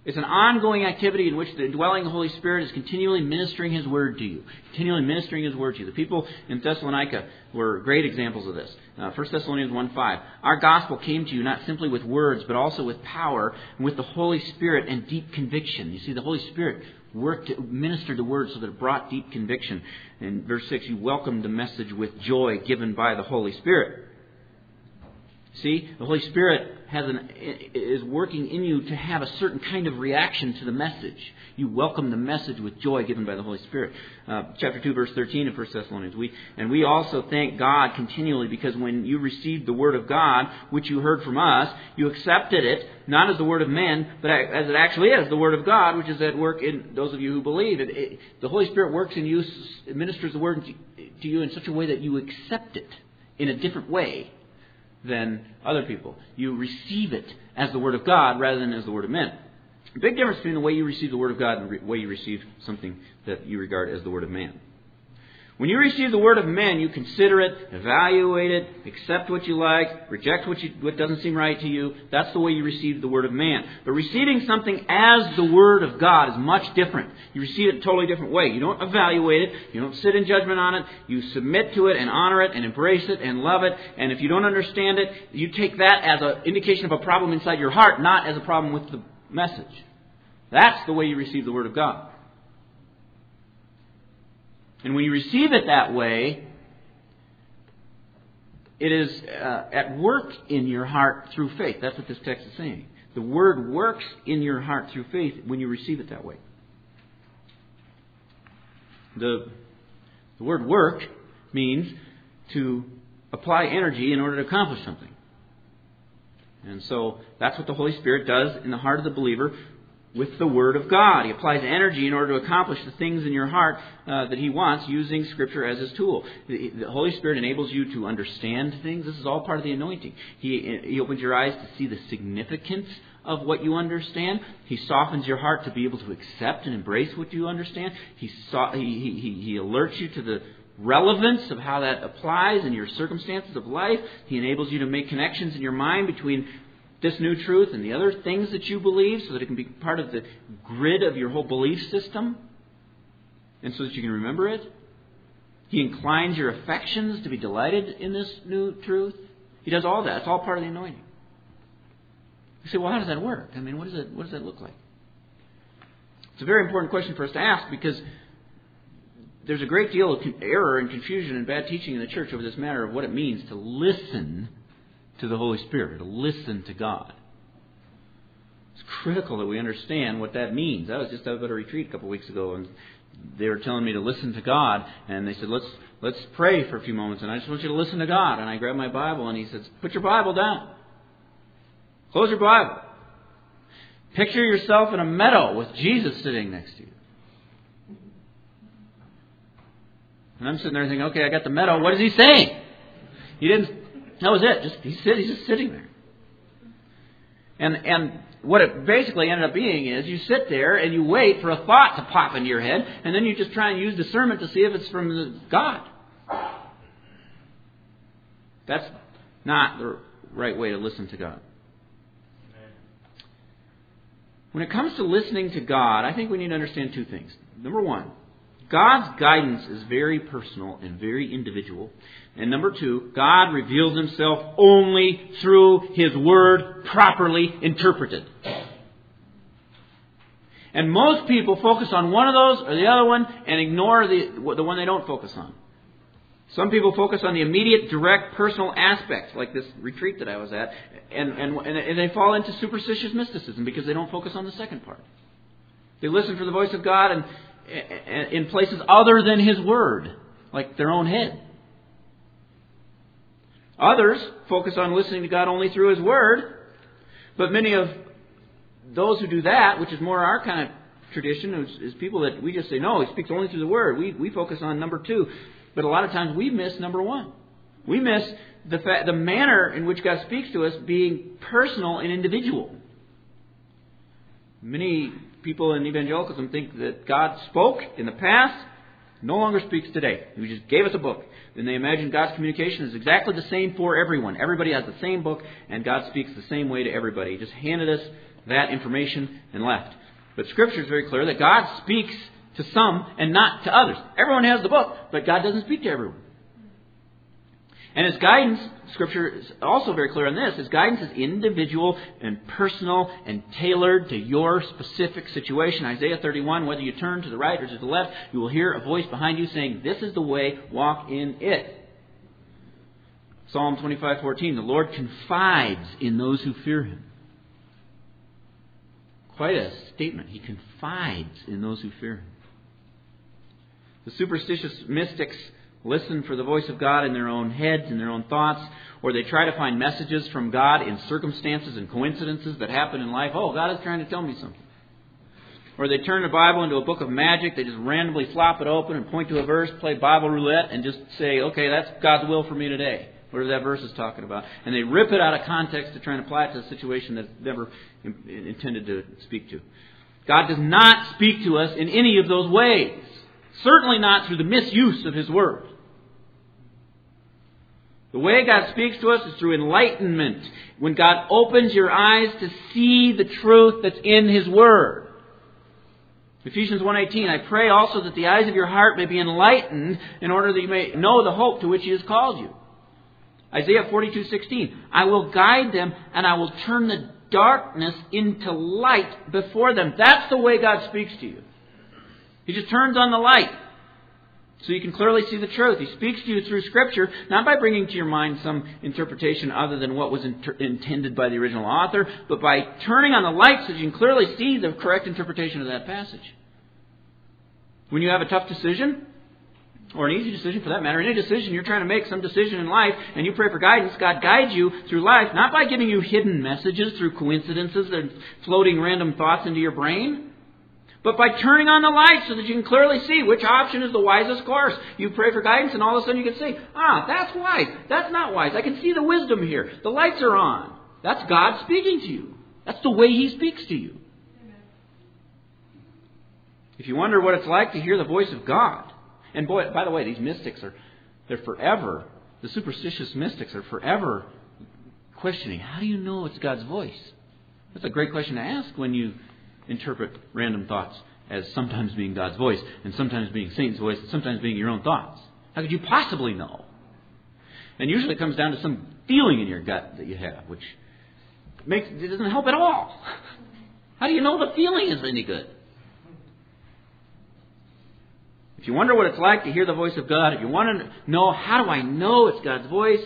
It's an ongoing activity in which the indwelling Holy Spirit is continually ministering His Word to you. Continually ministering His Word to you. The people in Thessalonica were great examples of this. Uh, First Thessalonians one five. Our gospel came to you not simply with words, but also with power, and with the Holy Spirit and deep conviction. You see, the Holy Spirit worked, ministered the Word so that it brought deep conviction. In verse six, you welcomed the message with joy given by the Holy Spirit. See, the Holy Spirit has an, is working in you to have a certain kind of reaction to the message. You welcome the message with joy given by the Holy Spirit. Uh, chapter two, verse thirteen of First Thessalonians. We, and we also thank God continually because when you received the Word of God, which you heard from us, you accepted it, not as the Word of men, but as it actually is, the Word of God, which is at work in those of you who believe. It, it, the Holy Spirit works in you, administers the Word to you in such a way that you accept it in a different way than other people. You receive it as the Word of God rather than as the Word of men. A big difference between the way you receive the Word of God and the way you receive something that you regard as the Word of man. When you receive the Word of men, you consider it, evaluate it, accept what you like, reject what, you, what doesn't seem right to you. That's the way you receive the Word of man. But receiving something as the Word of God is much different. You receive it a totally different way. You don't evaluate it. You don't sit in judgment on it. You submit to it and honor it and embrace it and love it. And if you don't understand it, you take that as an indication of a problem inside your heart, not as a problem with the message. That's the way you receive the Word of God. And when you receive it that way, it is uh, at work in your heart through faith. That's what this text is saying. The Word works in your heart through faith when you receive it that way. The, the word work means to apply energy in order to accomplish something. And so that's what the Holy Spirit does in the heart of the believer with the Word of God. He applies energy in order to accomplish the things in your heart uh, that He wants using Scripture as His tool. The, the Holy Spirit enables you to understand things. This is all part of the anointing. He, he opens your eyes to see the significance of what you understand. He softens your heart to be able to accept and embrace what you understand. He, so, he, he, he alerts you to the relevance of how that applies in your circumstances of life. He enables you to make connections in your mind between this new truth and the other things that you believe so that it can be part of the grid of your whole belief system and so that you can remember it. He inclines your affections to be delighted in this new truth. He does all that. It's all part of the anointing. You say, well, how does that work? I mean, what does it, what does that look like? It's a very important question for us to ask because there's a great deal of error and confusion and bad teaching in the church over this matter of what it means to listen to the Holy Spirit, to listen to God. It's critical that we understand what that means. I was just out at a retreat a couple of weeks ago, and they were telling me to listen to God, and they said, let's let's pray for a few moments, and I just want you to listen to God. And I grabbed my Bible, and he says, put your Bible down. Close your Bible. Picture yourself in a meadow with Jesus sitting next to you. And I'm sitting there thinking, okay, I got the meadow. What is he saying? He didn't... That was it. Just he's, sit, he's just sitting there. And and what it basically ended up being is you sit there and you wait for a thought to pop into your head, and then you just try and use discernment to see if it's from the God. That's not the right way to listen to God. When it comes to listening to God, I think we need to understand two things. Number one, God's guidance is very personal and very individual. And number two, God reveals Himself only through His Word properly interpreted. And most people focus on one of those or the other one and ignore the, the one they don't focus on. Some people focus on the immediate, direct, personal aspects, like this retreat that I was at, and, and, and they fall into superstitious mysticism because they don't focus on the second part. They listen for the voice of God and in places other than His Word, like their own head. Others focus on listening to God only through His Word, but many of those who do that, which is more our kind of tradition, is, is people that we just say, no, He speaks only through the Word. We we focus on number two, but a lot of times we miss number one. We miss the fa- the manner in which God speaks to us being personal and individual. Many people in evangelicalism think that God spoke in the past No longer speaks today. He just gave us a book. And they imagine God's communication is exactly the same for everyone. Everybody has the same book, and God speaks the same way to everybody. He just handed us that information and left. But Scripture is very clear that God speaks to some and not to others. Everyone has the book, but God doesn't speak to everyone. And His guidance, Scripture is also very clear on this, His guidance is individual and personal and tailored to your specific situation. Isaiah thirty-one, whether you turn to the right or to the left, you will hear a voice behind you saying, "This is the way, walk in it." Psalm twenty-five fourteen, the Lord confides in those who fear Him. Quite a statement. He confides in those who fear Him. The superstitious mystics listen for the voice of God in their own heads and their own thoughts, or they try to find messages from God in circumstances and coincidences that happen in life. Oh, God is trying to tell me something. Or they turn the Bible into a book of magic. They just randomly flop it open and point to a verse, play Bible roulette, and just say, okay, that's God's will for me today. Whatever that verse is talking about. And they rip it out of context to try and apply it to a situation that's never intended to speak to. God does not speak to us in any of those ways. Certainly not through the misuse of His Word. The way God speaks to us is through enlightenment. When God opens your eyes to see the truth that's in His Word. Ephesians one eighteen, I pray also that the eyes of your heart may be enlightened in order that you may know the hope to which He has called you. Isaiah forty-two sixteen, I will guide them and I will turn the darkness into light before them. That's the way God speaks to you. He just turns on the light so you can clearly see the truth. He speaks to you through Scripture, not by bringing to your mind some interpretation other than what was inter- intended by the original author, but by turning on the light so that you can clearly see the correct interpretation of that passage. When you have a tough decision, or an easy decision for that matter, any decision you're trying to make, some decision in life, and you pray for guidance, God guides you through life, not by giving you hidden messages through coincidences and floating random thoughts into your brain, but by turning on the light so that you can clearly see which option is the wisest course. You pray for guidance and all of a sudden you can see, ah, that's wise. That's not wise. I can see the wisdom here. The lights are on. That's God speaking to you. That's the way He speaks to you. Amen. If you wonder what it's like to hear the voice of God, and boy, by the way, these mystics are, they're forever, the superstitious mystics are forever questioning, how do you know it's God's voice? That's a great question to ask when you interpret random thoughts as sometimes being God's voice and sometimes being Satan's voice and sometimes being your own thoughts. How could you possibly know? And usually it comes down to some feeling in your gut that you have, which makes it doesn't help at all. How do you know the feeling is any good? If you wonder what it's like to hear the voice of God, if you want to know how do I know it's God's voice,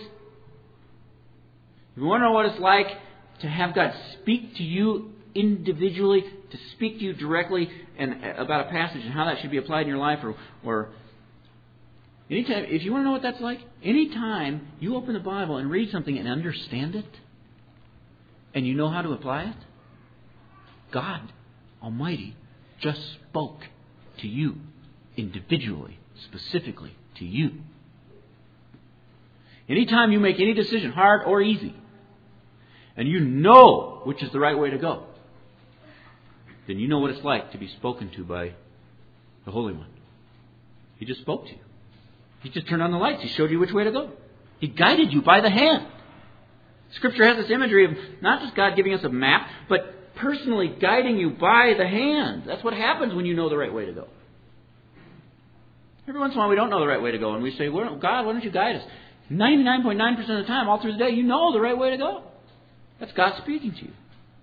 if you want to know what it's like to have God speak to you individually, to speak to you directly and about a passage and how that should be applied in your life, or, or anytime, if you want to know what that's like, anytime you open the Bible and read something and understand it, and you know how to apply it, God Almighty just spoke to you individually, specifically to you. Anytime you make any decision, hard or easy, and you know which is the right way to go, then you know what it's like to be spoken to by the Holy One. He just spoke to you. He just turned on the lights. He showed you which way to go. He guided you by the hand. Scripture has this imagery of not just God giving us a map, but personally guiding you by the hand. That's what happens when you know the right way to go. Every once in a while we don't know the right way to go, and we say, well, God, why don't you guide us? ninety-nine point nine percent of the time, all through the day, you know the right way to go. That's God speaking to you.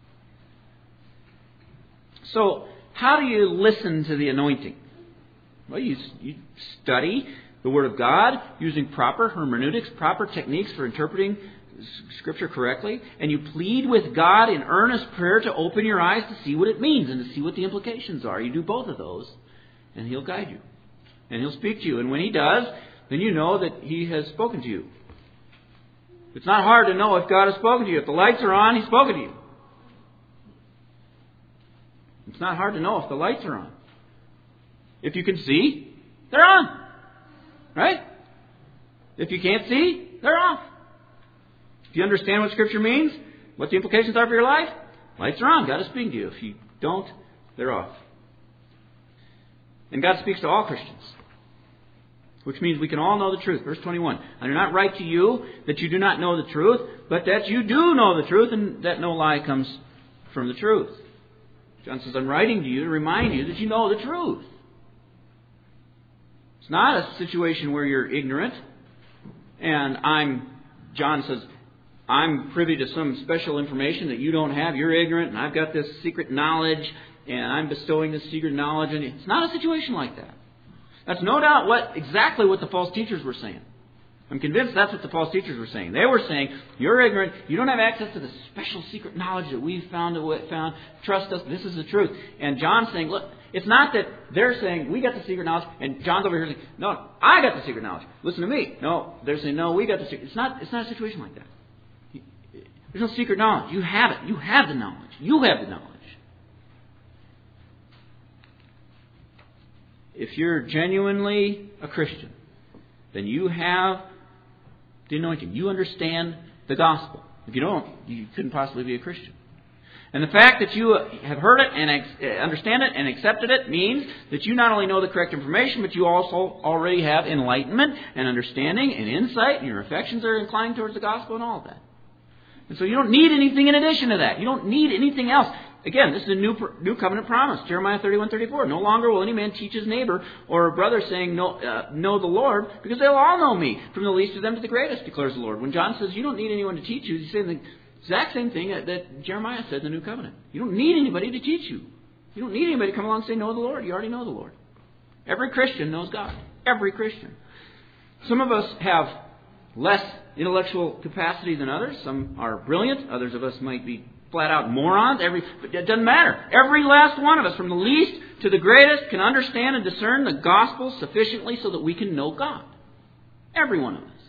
So, how do you listen to the anointing? Well, you, you study the Word of God using proper hermeneutics, proper techniques for interpreting Scripture correctly, and you plead with God in earnest prayer to open your eyes to see what it means and to see what the implications are. You do both of those, and He'll guide you. And He'll speak to you. And when He does, then you know that He has spoken to you. It's not hard to know if God has spoken to you. If the lights are on, He's spoken to you. It's not hard to know if the lights are on. If you can see, they're on. Right? If you can't see, they're off. If you understand what Scripture means, what the implications are for your life, lights are on. God is speaking to you. If you don't, they're off. And God speaks to all Christians. which means we can all know the truth. Verse twenty-one, I do not write to you that you do not know the truth, but that you do know the truth, and that no lie comes from the truth. John says, I'm writing to you to remind you that you know the truth. It's not a situation where you're ignorant, and I'm, John says, I'm privy to some special information that you don't have. You're ignorant, and I've got this secret knowledge, and I'm bestowing this secret knowledge on you. It's not a situation like that. That's no doubt what exactly what the false teachers were saying. I'm convinced that's what the false teachers were saying. They were saying, you're ignorant, you don't have access to the special secret knowledge that we've found, found. Trust us, this is the truth. And John's saying, look, it's not that they're saying, we got the secret knowledge, and John's over here saying, no, I got the secret knowledge. Listen to me. No, they're saying, no, we got the secret. It's not, it's not a situation like that. There's no secret knowledge. You have it. You have the knowledge. You have the knowledge. If you're genuinely a Christian, then you have the anointing. You understand the gospel. If you don't, you couldn't possibly be a Christian. And the fact that you have heard it and ex- understand it and accepted it means that you not only know the correct information, but you also already have enlightenment and understanding and insight, and your affections are inclined towards the gospel and all of that. And so you don't need anything in addition to that. You don't need anything else. Again, this is a new new covenant promise. Jeremiah thirty-one thirty-four. No longer will any man teach his neighbor or a brother saying, know, uh, know the Lord, because they'll all know me, from the least of them to the greatest, declares the Lord. When John says you don't need anyone to teach you, he's saying the exact same thing that, that Jeremiah said in the new covenant. You don't need anybody to teach you. You don't need anybody to come along and say, know the Lord. You already know the Lord. Every Christian knows God. Every Christian. Some of us have less intellectual capacity than others. Some are brilliant. Others of us might be flat out morons. Every, but it doesn't matter. Every last one of us, from the least to the greatest, can understand and discern the gospel sufficiently so that we can know God. Every one of us.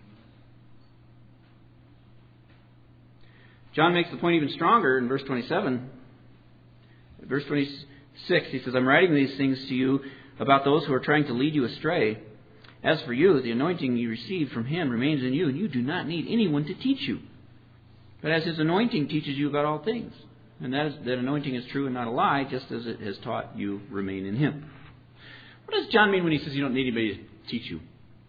John makes the point even stronger in verse twenty-seven. Verse twenty-six, he says, I'm writing these things to you about those who are trying to lead you astray. As for you, the anointing you received from Him remains in you, and you do not need anyone to teach you. But as His anointing teaches you about all things, and that, is, that anointing is true and not a lie, just as it has taught you, remain in Him. What does John mean when he says you don't need anybody to teach you?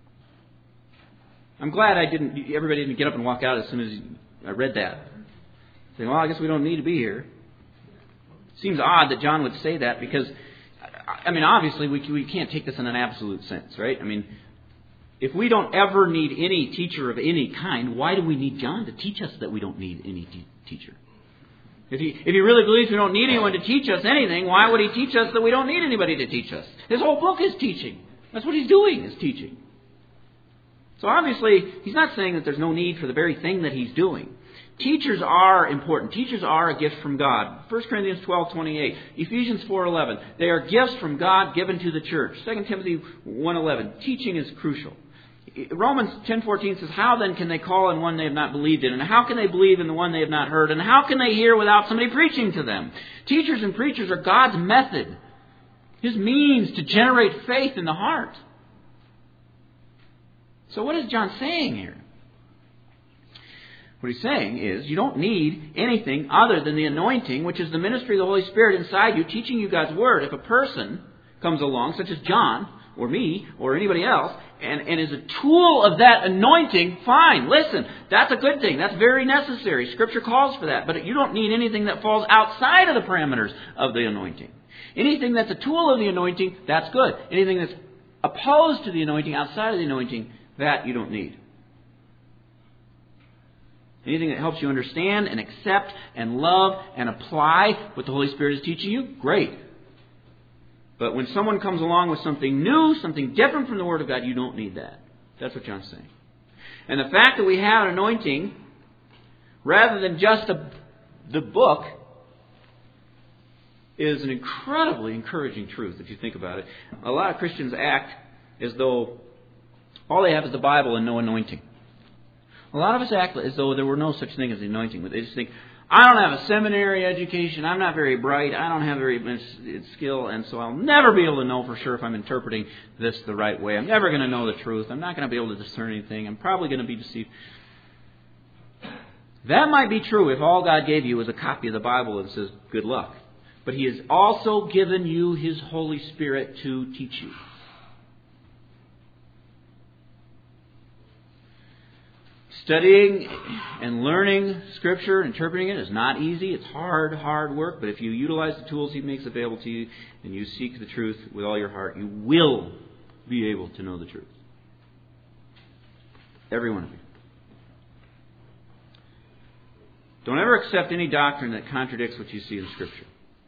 I'm glad I didn't. Everybody didn't get up and walk out as soon as I read that, saying, "Well, I guess we don't need to be here." It seems odd that John would say that because, I mean, obviously we we can't take this in an absolute sense, right? I mean, if we don't ever need any teacher of any kind, why do we need John to teach us that we don't need any te- teacher? If he, if he really believes we don't need anyone to teach us anything, why would he teach us that we don't need anybody to teach us? His whole book is teaching. That's what he's doing, is teaching. So obviously, he's not saying that there's no need for the very thing that he's doing. Teachers are important. Teachers are a gift from God. First Corinthians twelve twenty-eight, Ephesians four eleven. They are gifts from God given to the church. Second Timothy one eleven. Teaching is crucial. Romans ten fourteen says, how then can they call on one they have not believed in? And how can they believe in the one they have not heard? And how can they hear without somebody preaching to them? Teachers and preachers are God's method, His means to generate faith in the heart. So what is John saying here? What he's saying is you don't need anything other than the anointing, which is the ministry of the Holy Spirit inside you, teaching you God's Word. If a person comes along, such as John, or me, or anybody else, and, and is a tool of that anointing, fine, listen, that's a good thing. That's very necessary. Scripture calls for that. But you don't need anything that falls outside of the parameters of the anointing. Anything that's a tool of the anointing, that's good. Anything that's opposed to the anointing, outside of the anointing, that you don't need. Anything that helps you understand and accept and love and apply what the Holy Spirit is teaching you, great. But when someone comes along with something new, something different from the Word of God, you don't need that. That's what John's saying. And the fact that we have an anointing, rather than just a, the book, is an incredibly encouraging truth if you think about it. A lot of Christians act as though all they have is the Bible and no anointing. A lot of us act as though there were no such thing as the anointing. They just think, I don't have a seminary education, I'm not very bright, I don't have very much skill, and so I'll never be able to know for sure if I'm interpreting this the right way. I'm never going to know the truth. I'm not going to be able to discern anything. I'm probably going to be deceived. That might be true if all God gave you was a copy of the Bible and says, good luck. But He has also given you His Holy Spirit to teach you. Studying and learning Scripture, interpreting it is not easy. It's hard, hard work. But if you utilize the tools He makes available to you and you seek the truth with all your heart, you will be able to know the truth. Every one of you. Don't ever accept any doctrine that contradicts what you see in Scripture.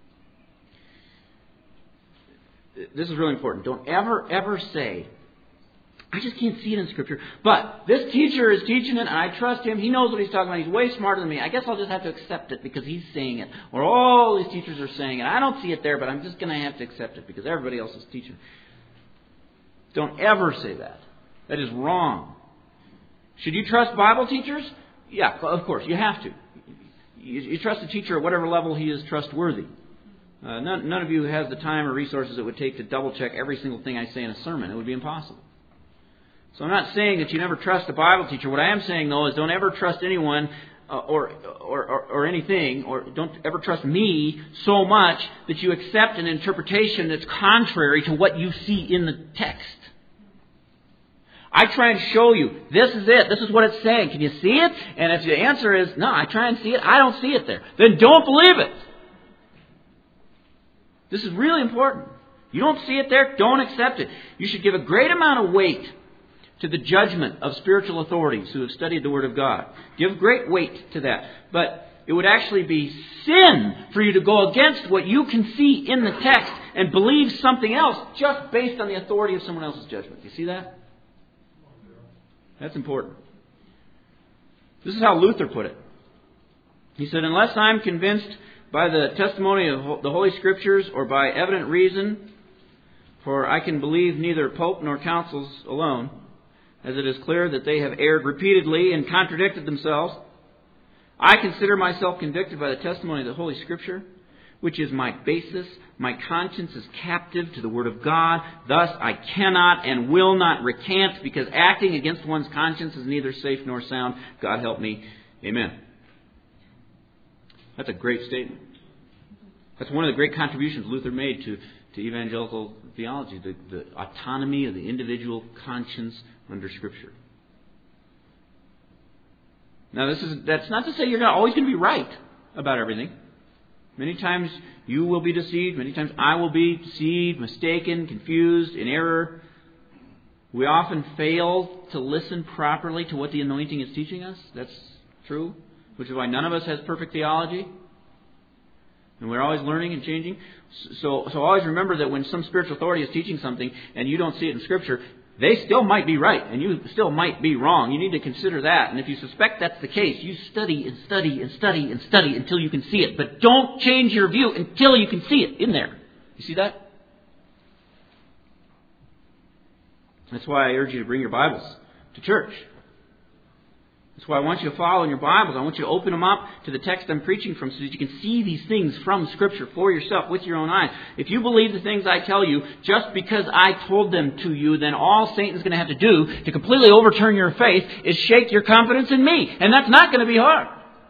This is really important. Don't ever, ever say, I just can't see it in Scripture. But this teacher is teaching it, and I trust him. He knows what he's talking about. He's way smarter than me. I guess I'll just have to accept it because he's saying it. Or all these teachers are saying it. I don't see it there, but I'm just going to have to accept it because everybody else is teaching. Don't ever say that. That is wrong. Should you trust Bible teachers? Yeah, of course. You have to. You, you trust a teacher at whatever level he is trustworthy. Uh, none, none of you has the time or resources it would take to double check every single thing I say in a sermon. It would be impossible. So I'm not saying that you never trust a Bible teacher. What I am saying, though, is don't ever trust anyone uh, or, or, or, or anything, or don't ever trust me so much that you accept an interpretation that's contrary to what you see in the text. I try and show you, this is it, this is what it's saying. Can you see it? And if the answer is, no, I try and see it, I don't see it there, then don't believe it. This is really important. You don't see it there, don't accept it. You should give a great amount of weight to the judgment of spiritual authorities who have studied the Word of God. Give great weight to that. But it would actually be sin for you to go against what you can see in the text and believe something else just based on the authority of someone else's judgment. You see that? That's important. This is how Luther put it. He said, unless I'm convinced by the testimony of the Holy Scriptures or by evident reason, for I can believe neither Pope nor councils alone, as it is clear that they have erred repeatedly and contradicted themselves, I consider myself convicted by the testimony of the Holy Scripture, which is my basis. My conscience is captive to the Word of God. Thus I cannot and will not recant, because acting against one's conscience is neither safe nor sound. God help me. Amen. That's a great statement. That's one of the great contributions Luther made to, to evangelical theology, the, the autonomy of the individual conscience under Scripture. Now, this is that's not to say you're not always going to be right about everything. Many times you will be deceived. Many times I will be deceived, mistaken, confused, in error. We often fail to listen properly to what the anointing is teaching us. That's true. Which is why none of us has perfect theology. And we're always learning and changing. So, so always remember that when some spiritual authority is teaching something and you don't see it in Scripture, they still might be right and you still might be wrong. You need to consider that. And if you suspect that's the case, you study and study and study and study until you can see it. But don't change your view until you can see it in there. You see that? That's why I urge you to bring your Bibles to church. That's why I want you to follow in your Bibles. I want you to open them up to the text I'm preaching from so that you can see these things from Scripture for yourself with your own eyes. If you believe the things I tell you just because I told them to you, then all Satan's going to have to do to completely overturn your faith is shake your confidence in me. And that's not going to be hard.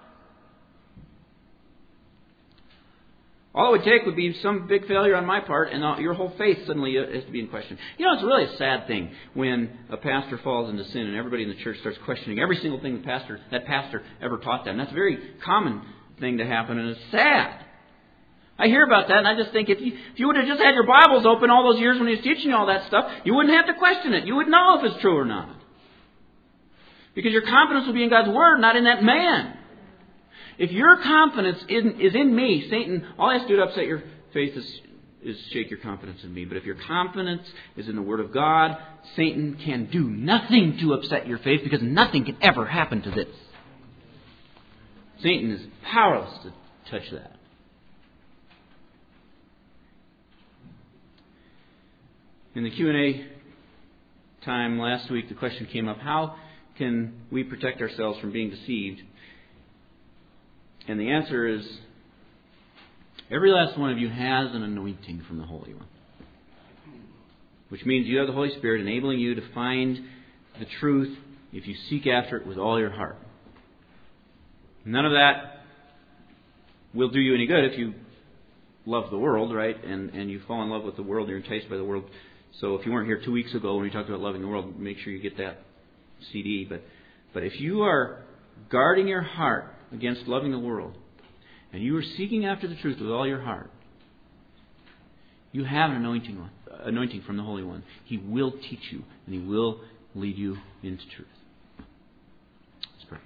All it would take would be some big failure on my part, and your whole faith suddenly has to be in question. You know, it's really a sad thing when a pastor falls into sin and everybody in the church starts questioning every single thing the pastor, that pastor ever taught them. That's a very common thing to happen, and it's sad. I hear about that, and I just think if you, if you would have just had your Bibles open all those years when he was teaching you all that stuff, you wouldn't have to question it. You would know if it's true or not. Because your confidence will be in God's Word, not in that man. If your confidence in, is in me, Satan, all he has to do to upset your faith is, is shake your confidence in me. But if your confidence is in the Word of God, Satan can do nothing to upset your faith because nothing can ever happen to this. Satan is powerless to touch that. In the Q and A time last week, the question came up, how can we protect ourselves from being deceived? And the answer is, every last one of you has an anointing from the Holy One. Which means you have the Holy Spirit enabling you to find the truth if you seek after it with all your heart. None of that will do you any good if you love the world, right? And, and you fall in love with the world, you're enticed by the world. So if you weren't here two weeks ago when we talked about loving the world, make sure you get that C D. But But if you are guarding your heart against loving the world, and you are seeking after the truth with all your heart, you have an anointing, anointing from the Holy One. He will teach you, and He will lead you into truth. Let's pray.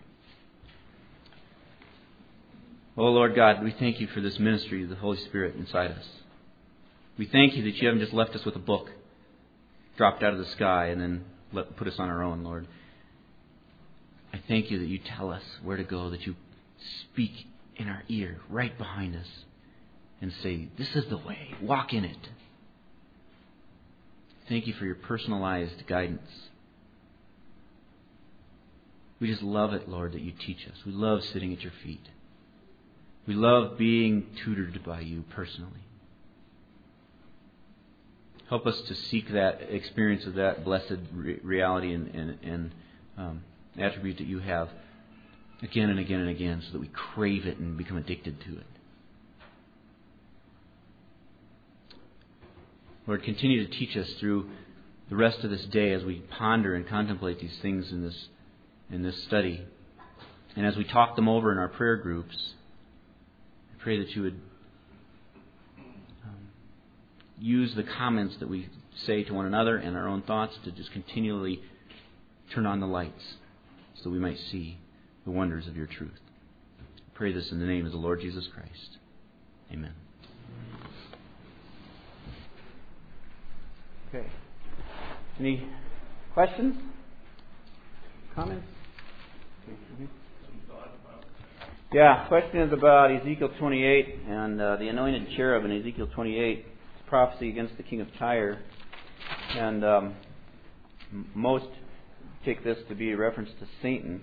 Oh, Lord God, we thank You for this ministry of the Holy Spirit inside us. We thank You that You haven't just left us with a book, dropped out of the sky, and then let, put us on our own, Lord. I thank You that You tell us where to go, that You speak in our ear, right behind us, and say, this is the way, walk in it. Thank You for Your personalized guidance. We just love it, Lord, that You teach us. We love sitting at Your feet. We love being tutored by You personally. Help us to seek that experience of that blessed re- reality and, and, and um, attribute that You have again and again and again, so that we crave it and become addicted to it. Lord, continue to teach us through the rest of this day as we ponder and contemplate these things in this in this study. And as we talk them over in our prayer groups, I pray that You would um, use the comments that we say to one another and our own thoughts to just continually turn on the lights so that we might see the wonders of Your truth. I pray this in the name of the Lord Jesus Christ. Amen. Okay. Any questions? Comments? Yeah, question is about Ezekiel twenty-eight and uh, the anointed cherub in Ezekiel twenty-eight. It's prophecy against the king of Tyre. And um, most take this to be a reference to Satan.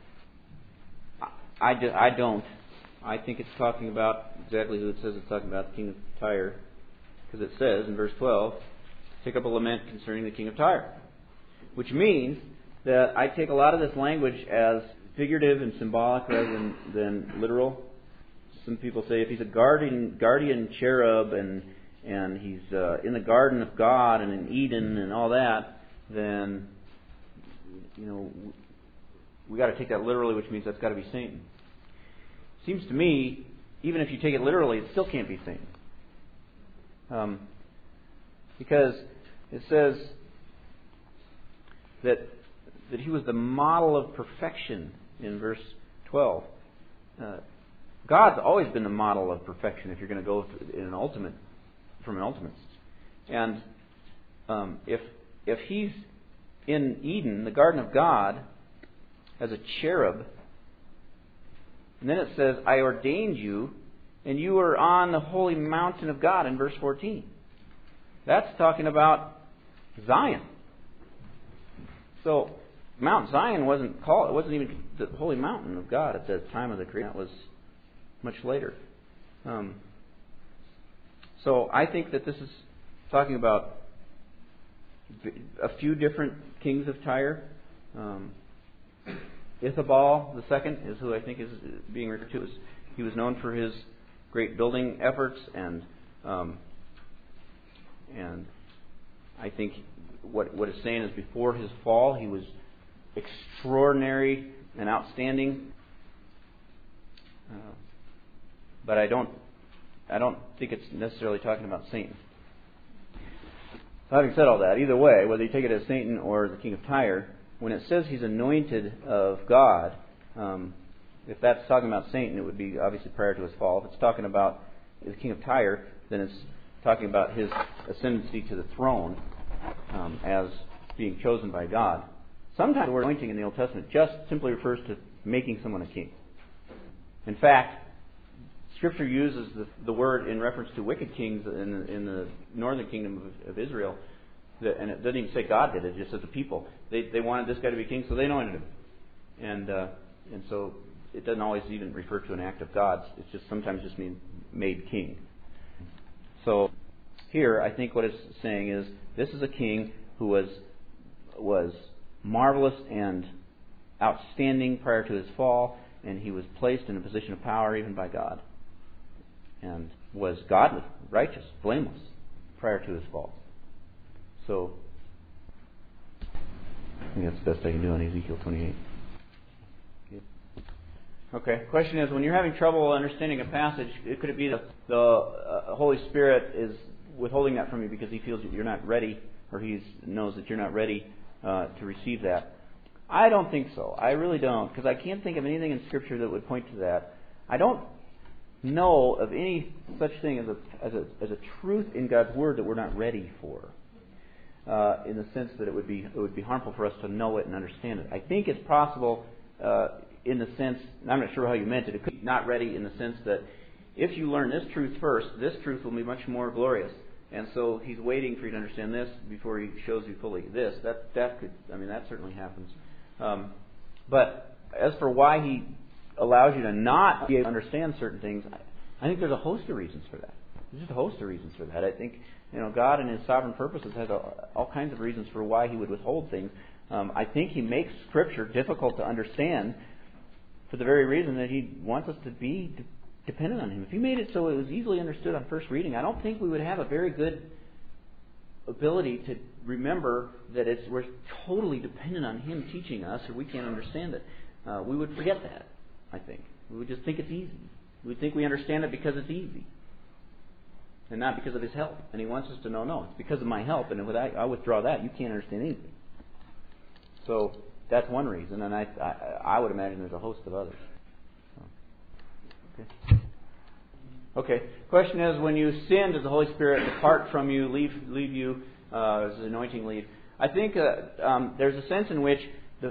I, do, I don't. I think it's talking about exactly who it says it's talking about, the king of Tyre. Because it says in verse twelve, take up a lament concerning the king of Tyre. Which means that I take a lot of this language as figurative and symbolic rather than, than literal. Some people say if he's a guardian, guardian cherub and and he's uh, in the garden of God and in Eden and all that, then, you know, we got to take that literally, which means that's got to be Satan. Seems to me, even if you take it literally, it still can't be Satan. Um, because it says that that he was the model of perfection in verse twelve. Uh, God's always been the model of perfection if you're going to go in an ultimate, from an ultimate. And um, if if he's in Eden, the garden of God, as a cherub, and then it says, I ordained you, and you are on the holy mountain of God in verse fourteen. That's talking about Zion. So Mount Zion wasn't called, it wasn't even the holy mountain of God at the time of the creation. That was much later. Um, so I think that this is talking about a few different kings of Tyre. Um, Ithabal the second is who I think is being referred to. He was known for his great building efforts, and um, and I think what what it's saying is before his fall he was extraordinary and outstanding. Uh, but I don't I don't think it's necessarily talking about Satan. Having said all that, either way, whether you take it as Satan or the king of Tyre, when it says he's anointed of God, um, if that's talking about Satan, it would be obviously prior to his fall. If it's talking about the king of Tyre, then it's talking about his ascendancy to the throne um, as being chosen by God. Sometimes the word anointing in the Old Testament just simply refers to making someone a king. In fact, Scripture uses the, the word in reference to wicked kings in the, in the northern kingdom of, of Israel, that, and it doesn't even say God did it; it just says the people. They they wanted this guy to be king, so they anointed him, and uh, and so it doesn't always even refer to an act of God's. It's just sometimes just mean made king. So here, I think what it's saying is this is a king who was was marvelous and outstanding prior to his fall, and he was placed in a position of power even by God, and was godly, righteous, blameless prior to his fall. So I think that's the best I can do on Ezekiel twenty-eight. Okay. Question is, when you're having trouble understanding a passage, could it be that the uh, Holy Spirit is withholding that from you because He feels that you're not ready, or He knows that you're not ready uh, to receive that? I don't think so. I really don't, because I can't think of anything in Scripture that would point to that. I don't know of any such thing as a as a as a truth in God's Word that we're not ready for. Uh, in the sense that it would be it would be harmful for us to know it and understand it. I think it's possible. Uh, in the sense, I'm not sure how you meant it, it could be not ready in the sense that if you learn this truth first, this truth will be much more glorious. And so He's waiting for you to understand this before He shows you fully this. That that could, I mean, that certainly happens. Um, but as for why He allows you to not be able to understand certain things, I, I think there's a host of reasons for that. There's just a host of reasons for that. I think, you know, God in His sovereign purposes has all, all kinds of reasons for why He would withhold things. Um, I think He makes Scripture difficult to understand for the very reason that He wants us to be de- dependent on Him. If He made it so it was easily understood on first reading, I don't think we would have a very good ability to remember that it's we're totally dependent on Him teaching us, or we can't understand it. Uh, we would forget that, I think. We would just think it's easy. We would think we understand it because it's easy, and not because of His help. And He wants us to know, no, it's because of my help, and if I, I withdraw that, you can't understand anything. So that's one reason, and I, I, I would imagine there's a host of others. So, okay. Okay. Question is, when you sin, does the Holy Spirit depart from you, leave leave you? Uh, does the anointing leave? I think uh, um, there's a sense in which the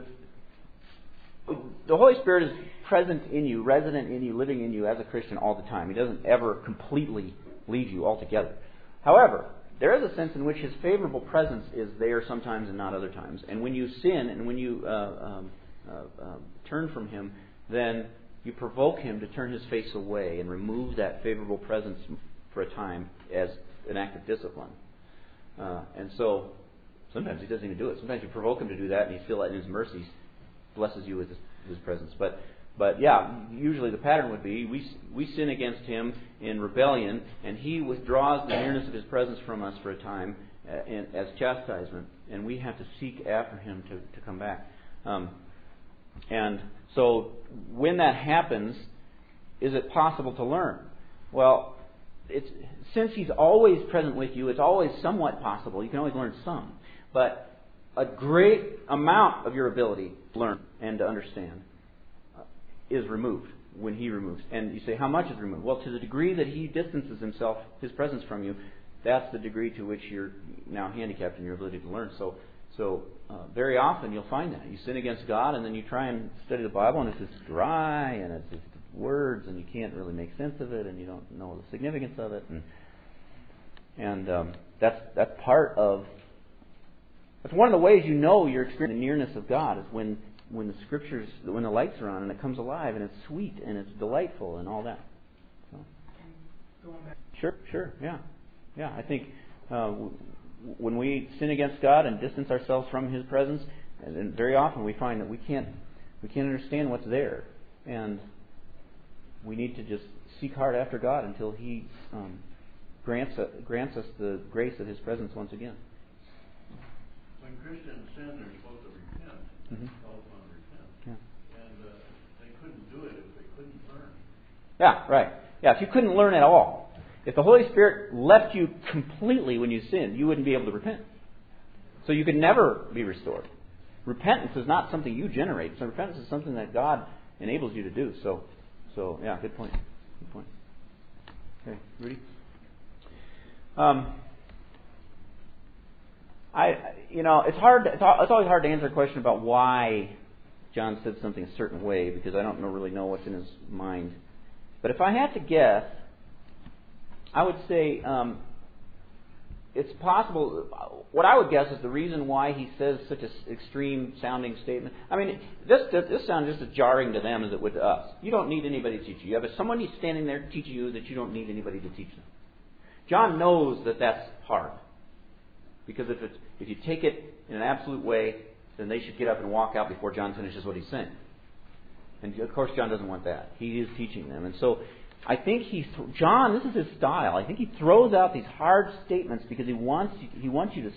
the Holy Spirit is present in you, resident in you, living in you as a Christian all the time. He doesn't ever completely leave you altogether. However, there is a sense in which His favorable presence is there sometimes and not other times. And when you sin and when you uh, um, uh, uh, turn from Him, then you provoke Him to turn His face away and remove that favorable presence for a time as an act of discipline. Uh, and so sometimes He doesn't even do it. Sometimes you provoke Him to do that, and He still, in His mercies, blesses you with His, his presence. But But yeah, usually the pattern would be we we sin against Him in rebellion, and He withdraws the nearness of His presence from us for a time uh, in, as chastisement, and we have to seek after Him to, to come back. Um, and so when that happens, is it possible to learn? Well, it's since He's always present with you, it's always somewhat possible. You can always learn some. But a great amount of your ability to learn and to understand is removed when He removes. And you say, how much is removed? Well, to the degree that He distances Himself, His presence from you, that's the degree to which you're now handicapped in your ability to learn. So so uh, very often you'll find that. You sin against God, and then you try and study the Bible, and it's just dry, and it's just words, and you can't really make sense of it, and you don't know the significance of it. And, and um, that's that's part of... That's one of the ways you know you're experiencing the nearness of God, is when when the Scriptures, when the lights are on and it comes alive and it's sweet and it's delightful and all that. So. Sure, sure, yeah, yeah. I think uh, w- when we sin against God and distance ourselves from His presence, and, and very often we find that we can't we can't understand what's there, and we need to just seek hard after God until He um, grants uh, grants us the grace of His presence once again. When Christians sin, they're supposed to repent. Mm-hmm. Yeah. And uh, they couldn't do it if they couldn't learn. Yeah, right. Yeah, if you couldn't learn at all. If the Holy Spirit left you completely when you sinned, you wouldn't be able to repent. So you could never be restored. Repentance is not something you generate. So repentance is something that God enables you to do. So, so yeah, good point. Good point. Okay, Rudy? Um, I, you know, it's hard. To, it's always hard to answer a question about why John said something a certain way, because I don't know, really know what's in his mind. But if I had to guess, I would say um, it's possible. What I would guess is the reason why he says such an extreme sounding statement. I mean, this this sounds just as jarring to them as it would to us. You don't need anybody to teach you. You have somebody standing there teaching you that you don't need anybody to teach them. John knows that that's hard, because if it's, if you take it in an absolute way, then they should get up and walk out before John finishes what he's saying. And of course, John doesn't want that. He is teaching them, and so I think he, John, this is his style. I think he throws out these hard statements because he wants he wants you to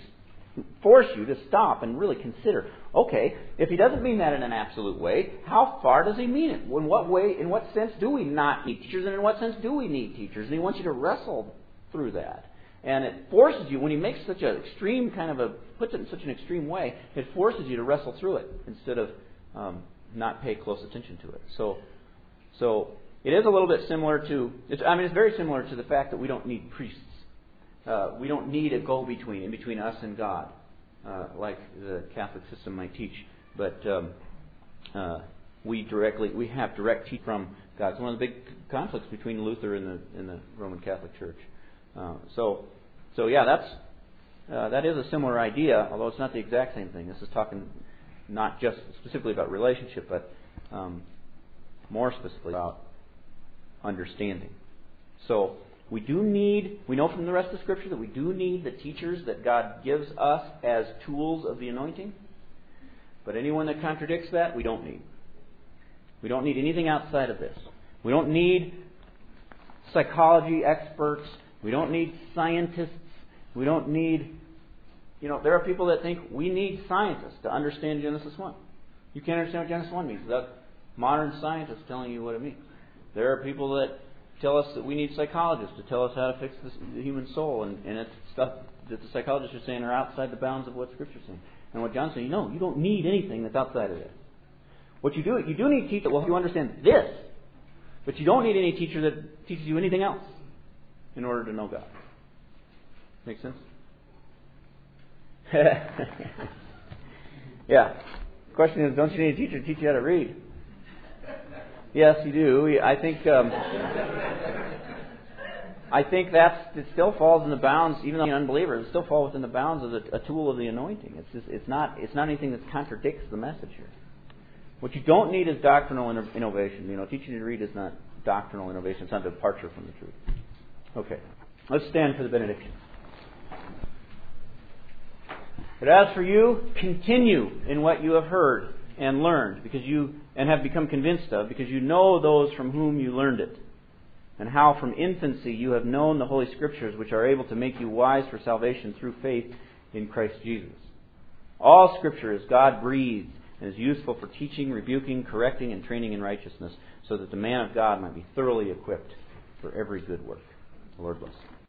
force you to stop and really consider, okay, if he doesn't mean that in an absolute way, how far does he mean it? In what way, in what sense do we not need teachers, and in what sense do we need teachers? And he wants you to wrestle through that. And it forces you, when he makes such an extreme kind of a, puts it in such an extreme way, it forces you to wrestle through it instead of um, not pay close attention to it. So, so it is a little bit similar to, it's, I mean, it's very similar to the fact that we don't need priests. Uh, we don't need a go-between in between us and God, uh, like the Catholic system might teach. But um, uh, we directly we have direct teaching from God. It's one of the big conflicts between Luther and the and the Roman Catholic Church. Uh, so, so yeah, that's uh, that is a similar idea, although it's not the exact same thing. This is talking not just specifically about relationship, but um, more specifically about understanding. So. We do need, we know from the rest of the Scripture that we do need the teachers that God gives us as tools of the anointing. But anyone that contradicts that, we don't need. We don't need anything outside of this. We don't need psychology experts. We don't need scientists. We don't need, you know, there are people that think we need scientists to understand Genesis one. You can't understand what Genesis one means without modern scientists telling you what it means. There are people that tell us that we need psychologists to tell us how to fix this, the human soul, and, and it's stuff that the psychologists are saying are outside the bounds of what Scripture is saying. And what John's saying, no, you don't need anything that's outside of that. What you do, you do need a teacher that will help you understand this, but you don't need any teacher that teaches you anything else in order to know God. Make sense? Yeah. The question is, don't you need a teacher to teach you how to read? Yes, you do. I think um, I think that's it still falls in the bounds, even though you're an unbeliever, it still falls within the bounds of the, a tool of the anointing. It's just, it's not it's not anything that contradicts the message here. What you don't need is doctrinal innovation. You know, teaching you to read is not doctrinal innovation. It's not a departure from the truth. Okay, let's stand for the benediction. But as for you, continue in what you have heard and learned, because you and have become convinced of, because you know those from whom you learned it, and how from infancy you have known the Holy Scriptures, which are able to make you wise for salvation through faith in Christ Jesus. All Scripture is God-breathed and is useful for teaching, rebuking, correcting, and training in righteousness, so that the man of God might be thoroughly equipped for every good work. The Lord bless you.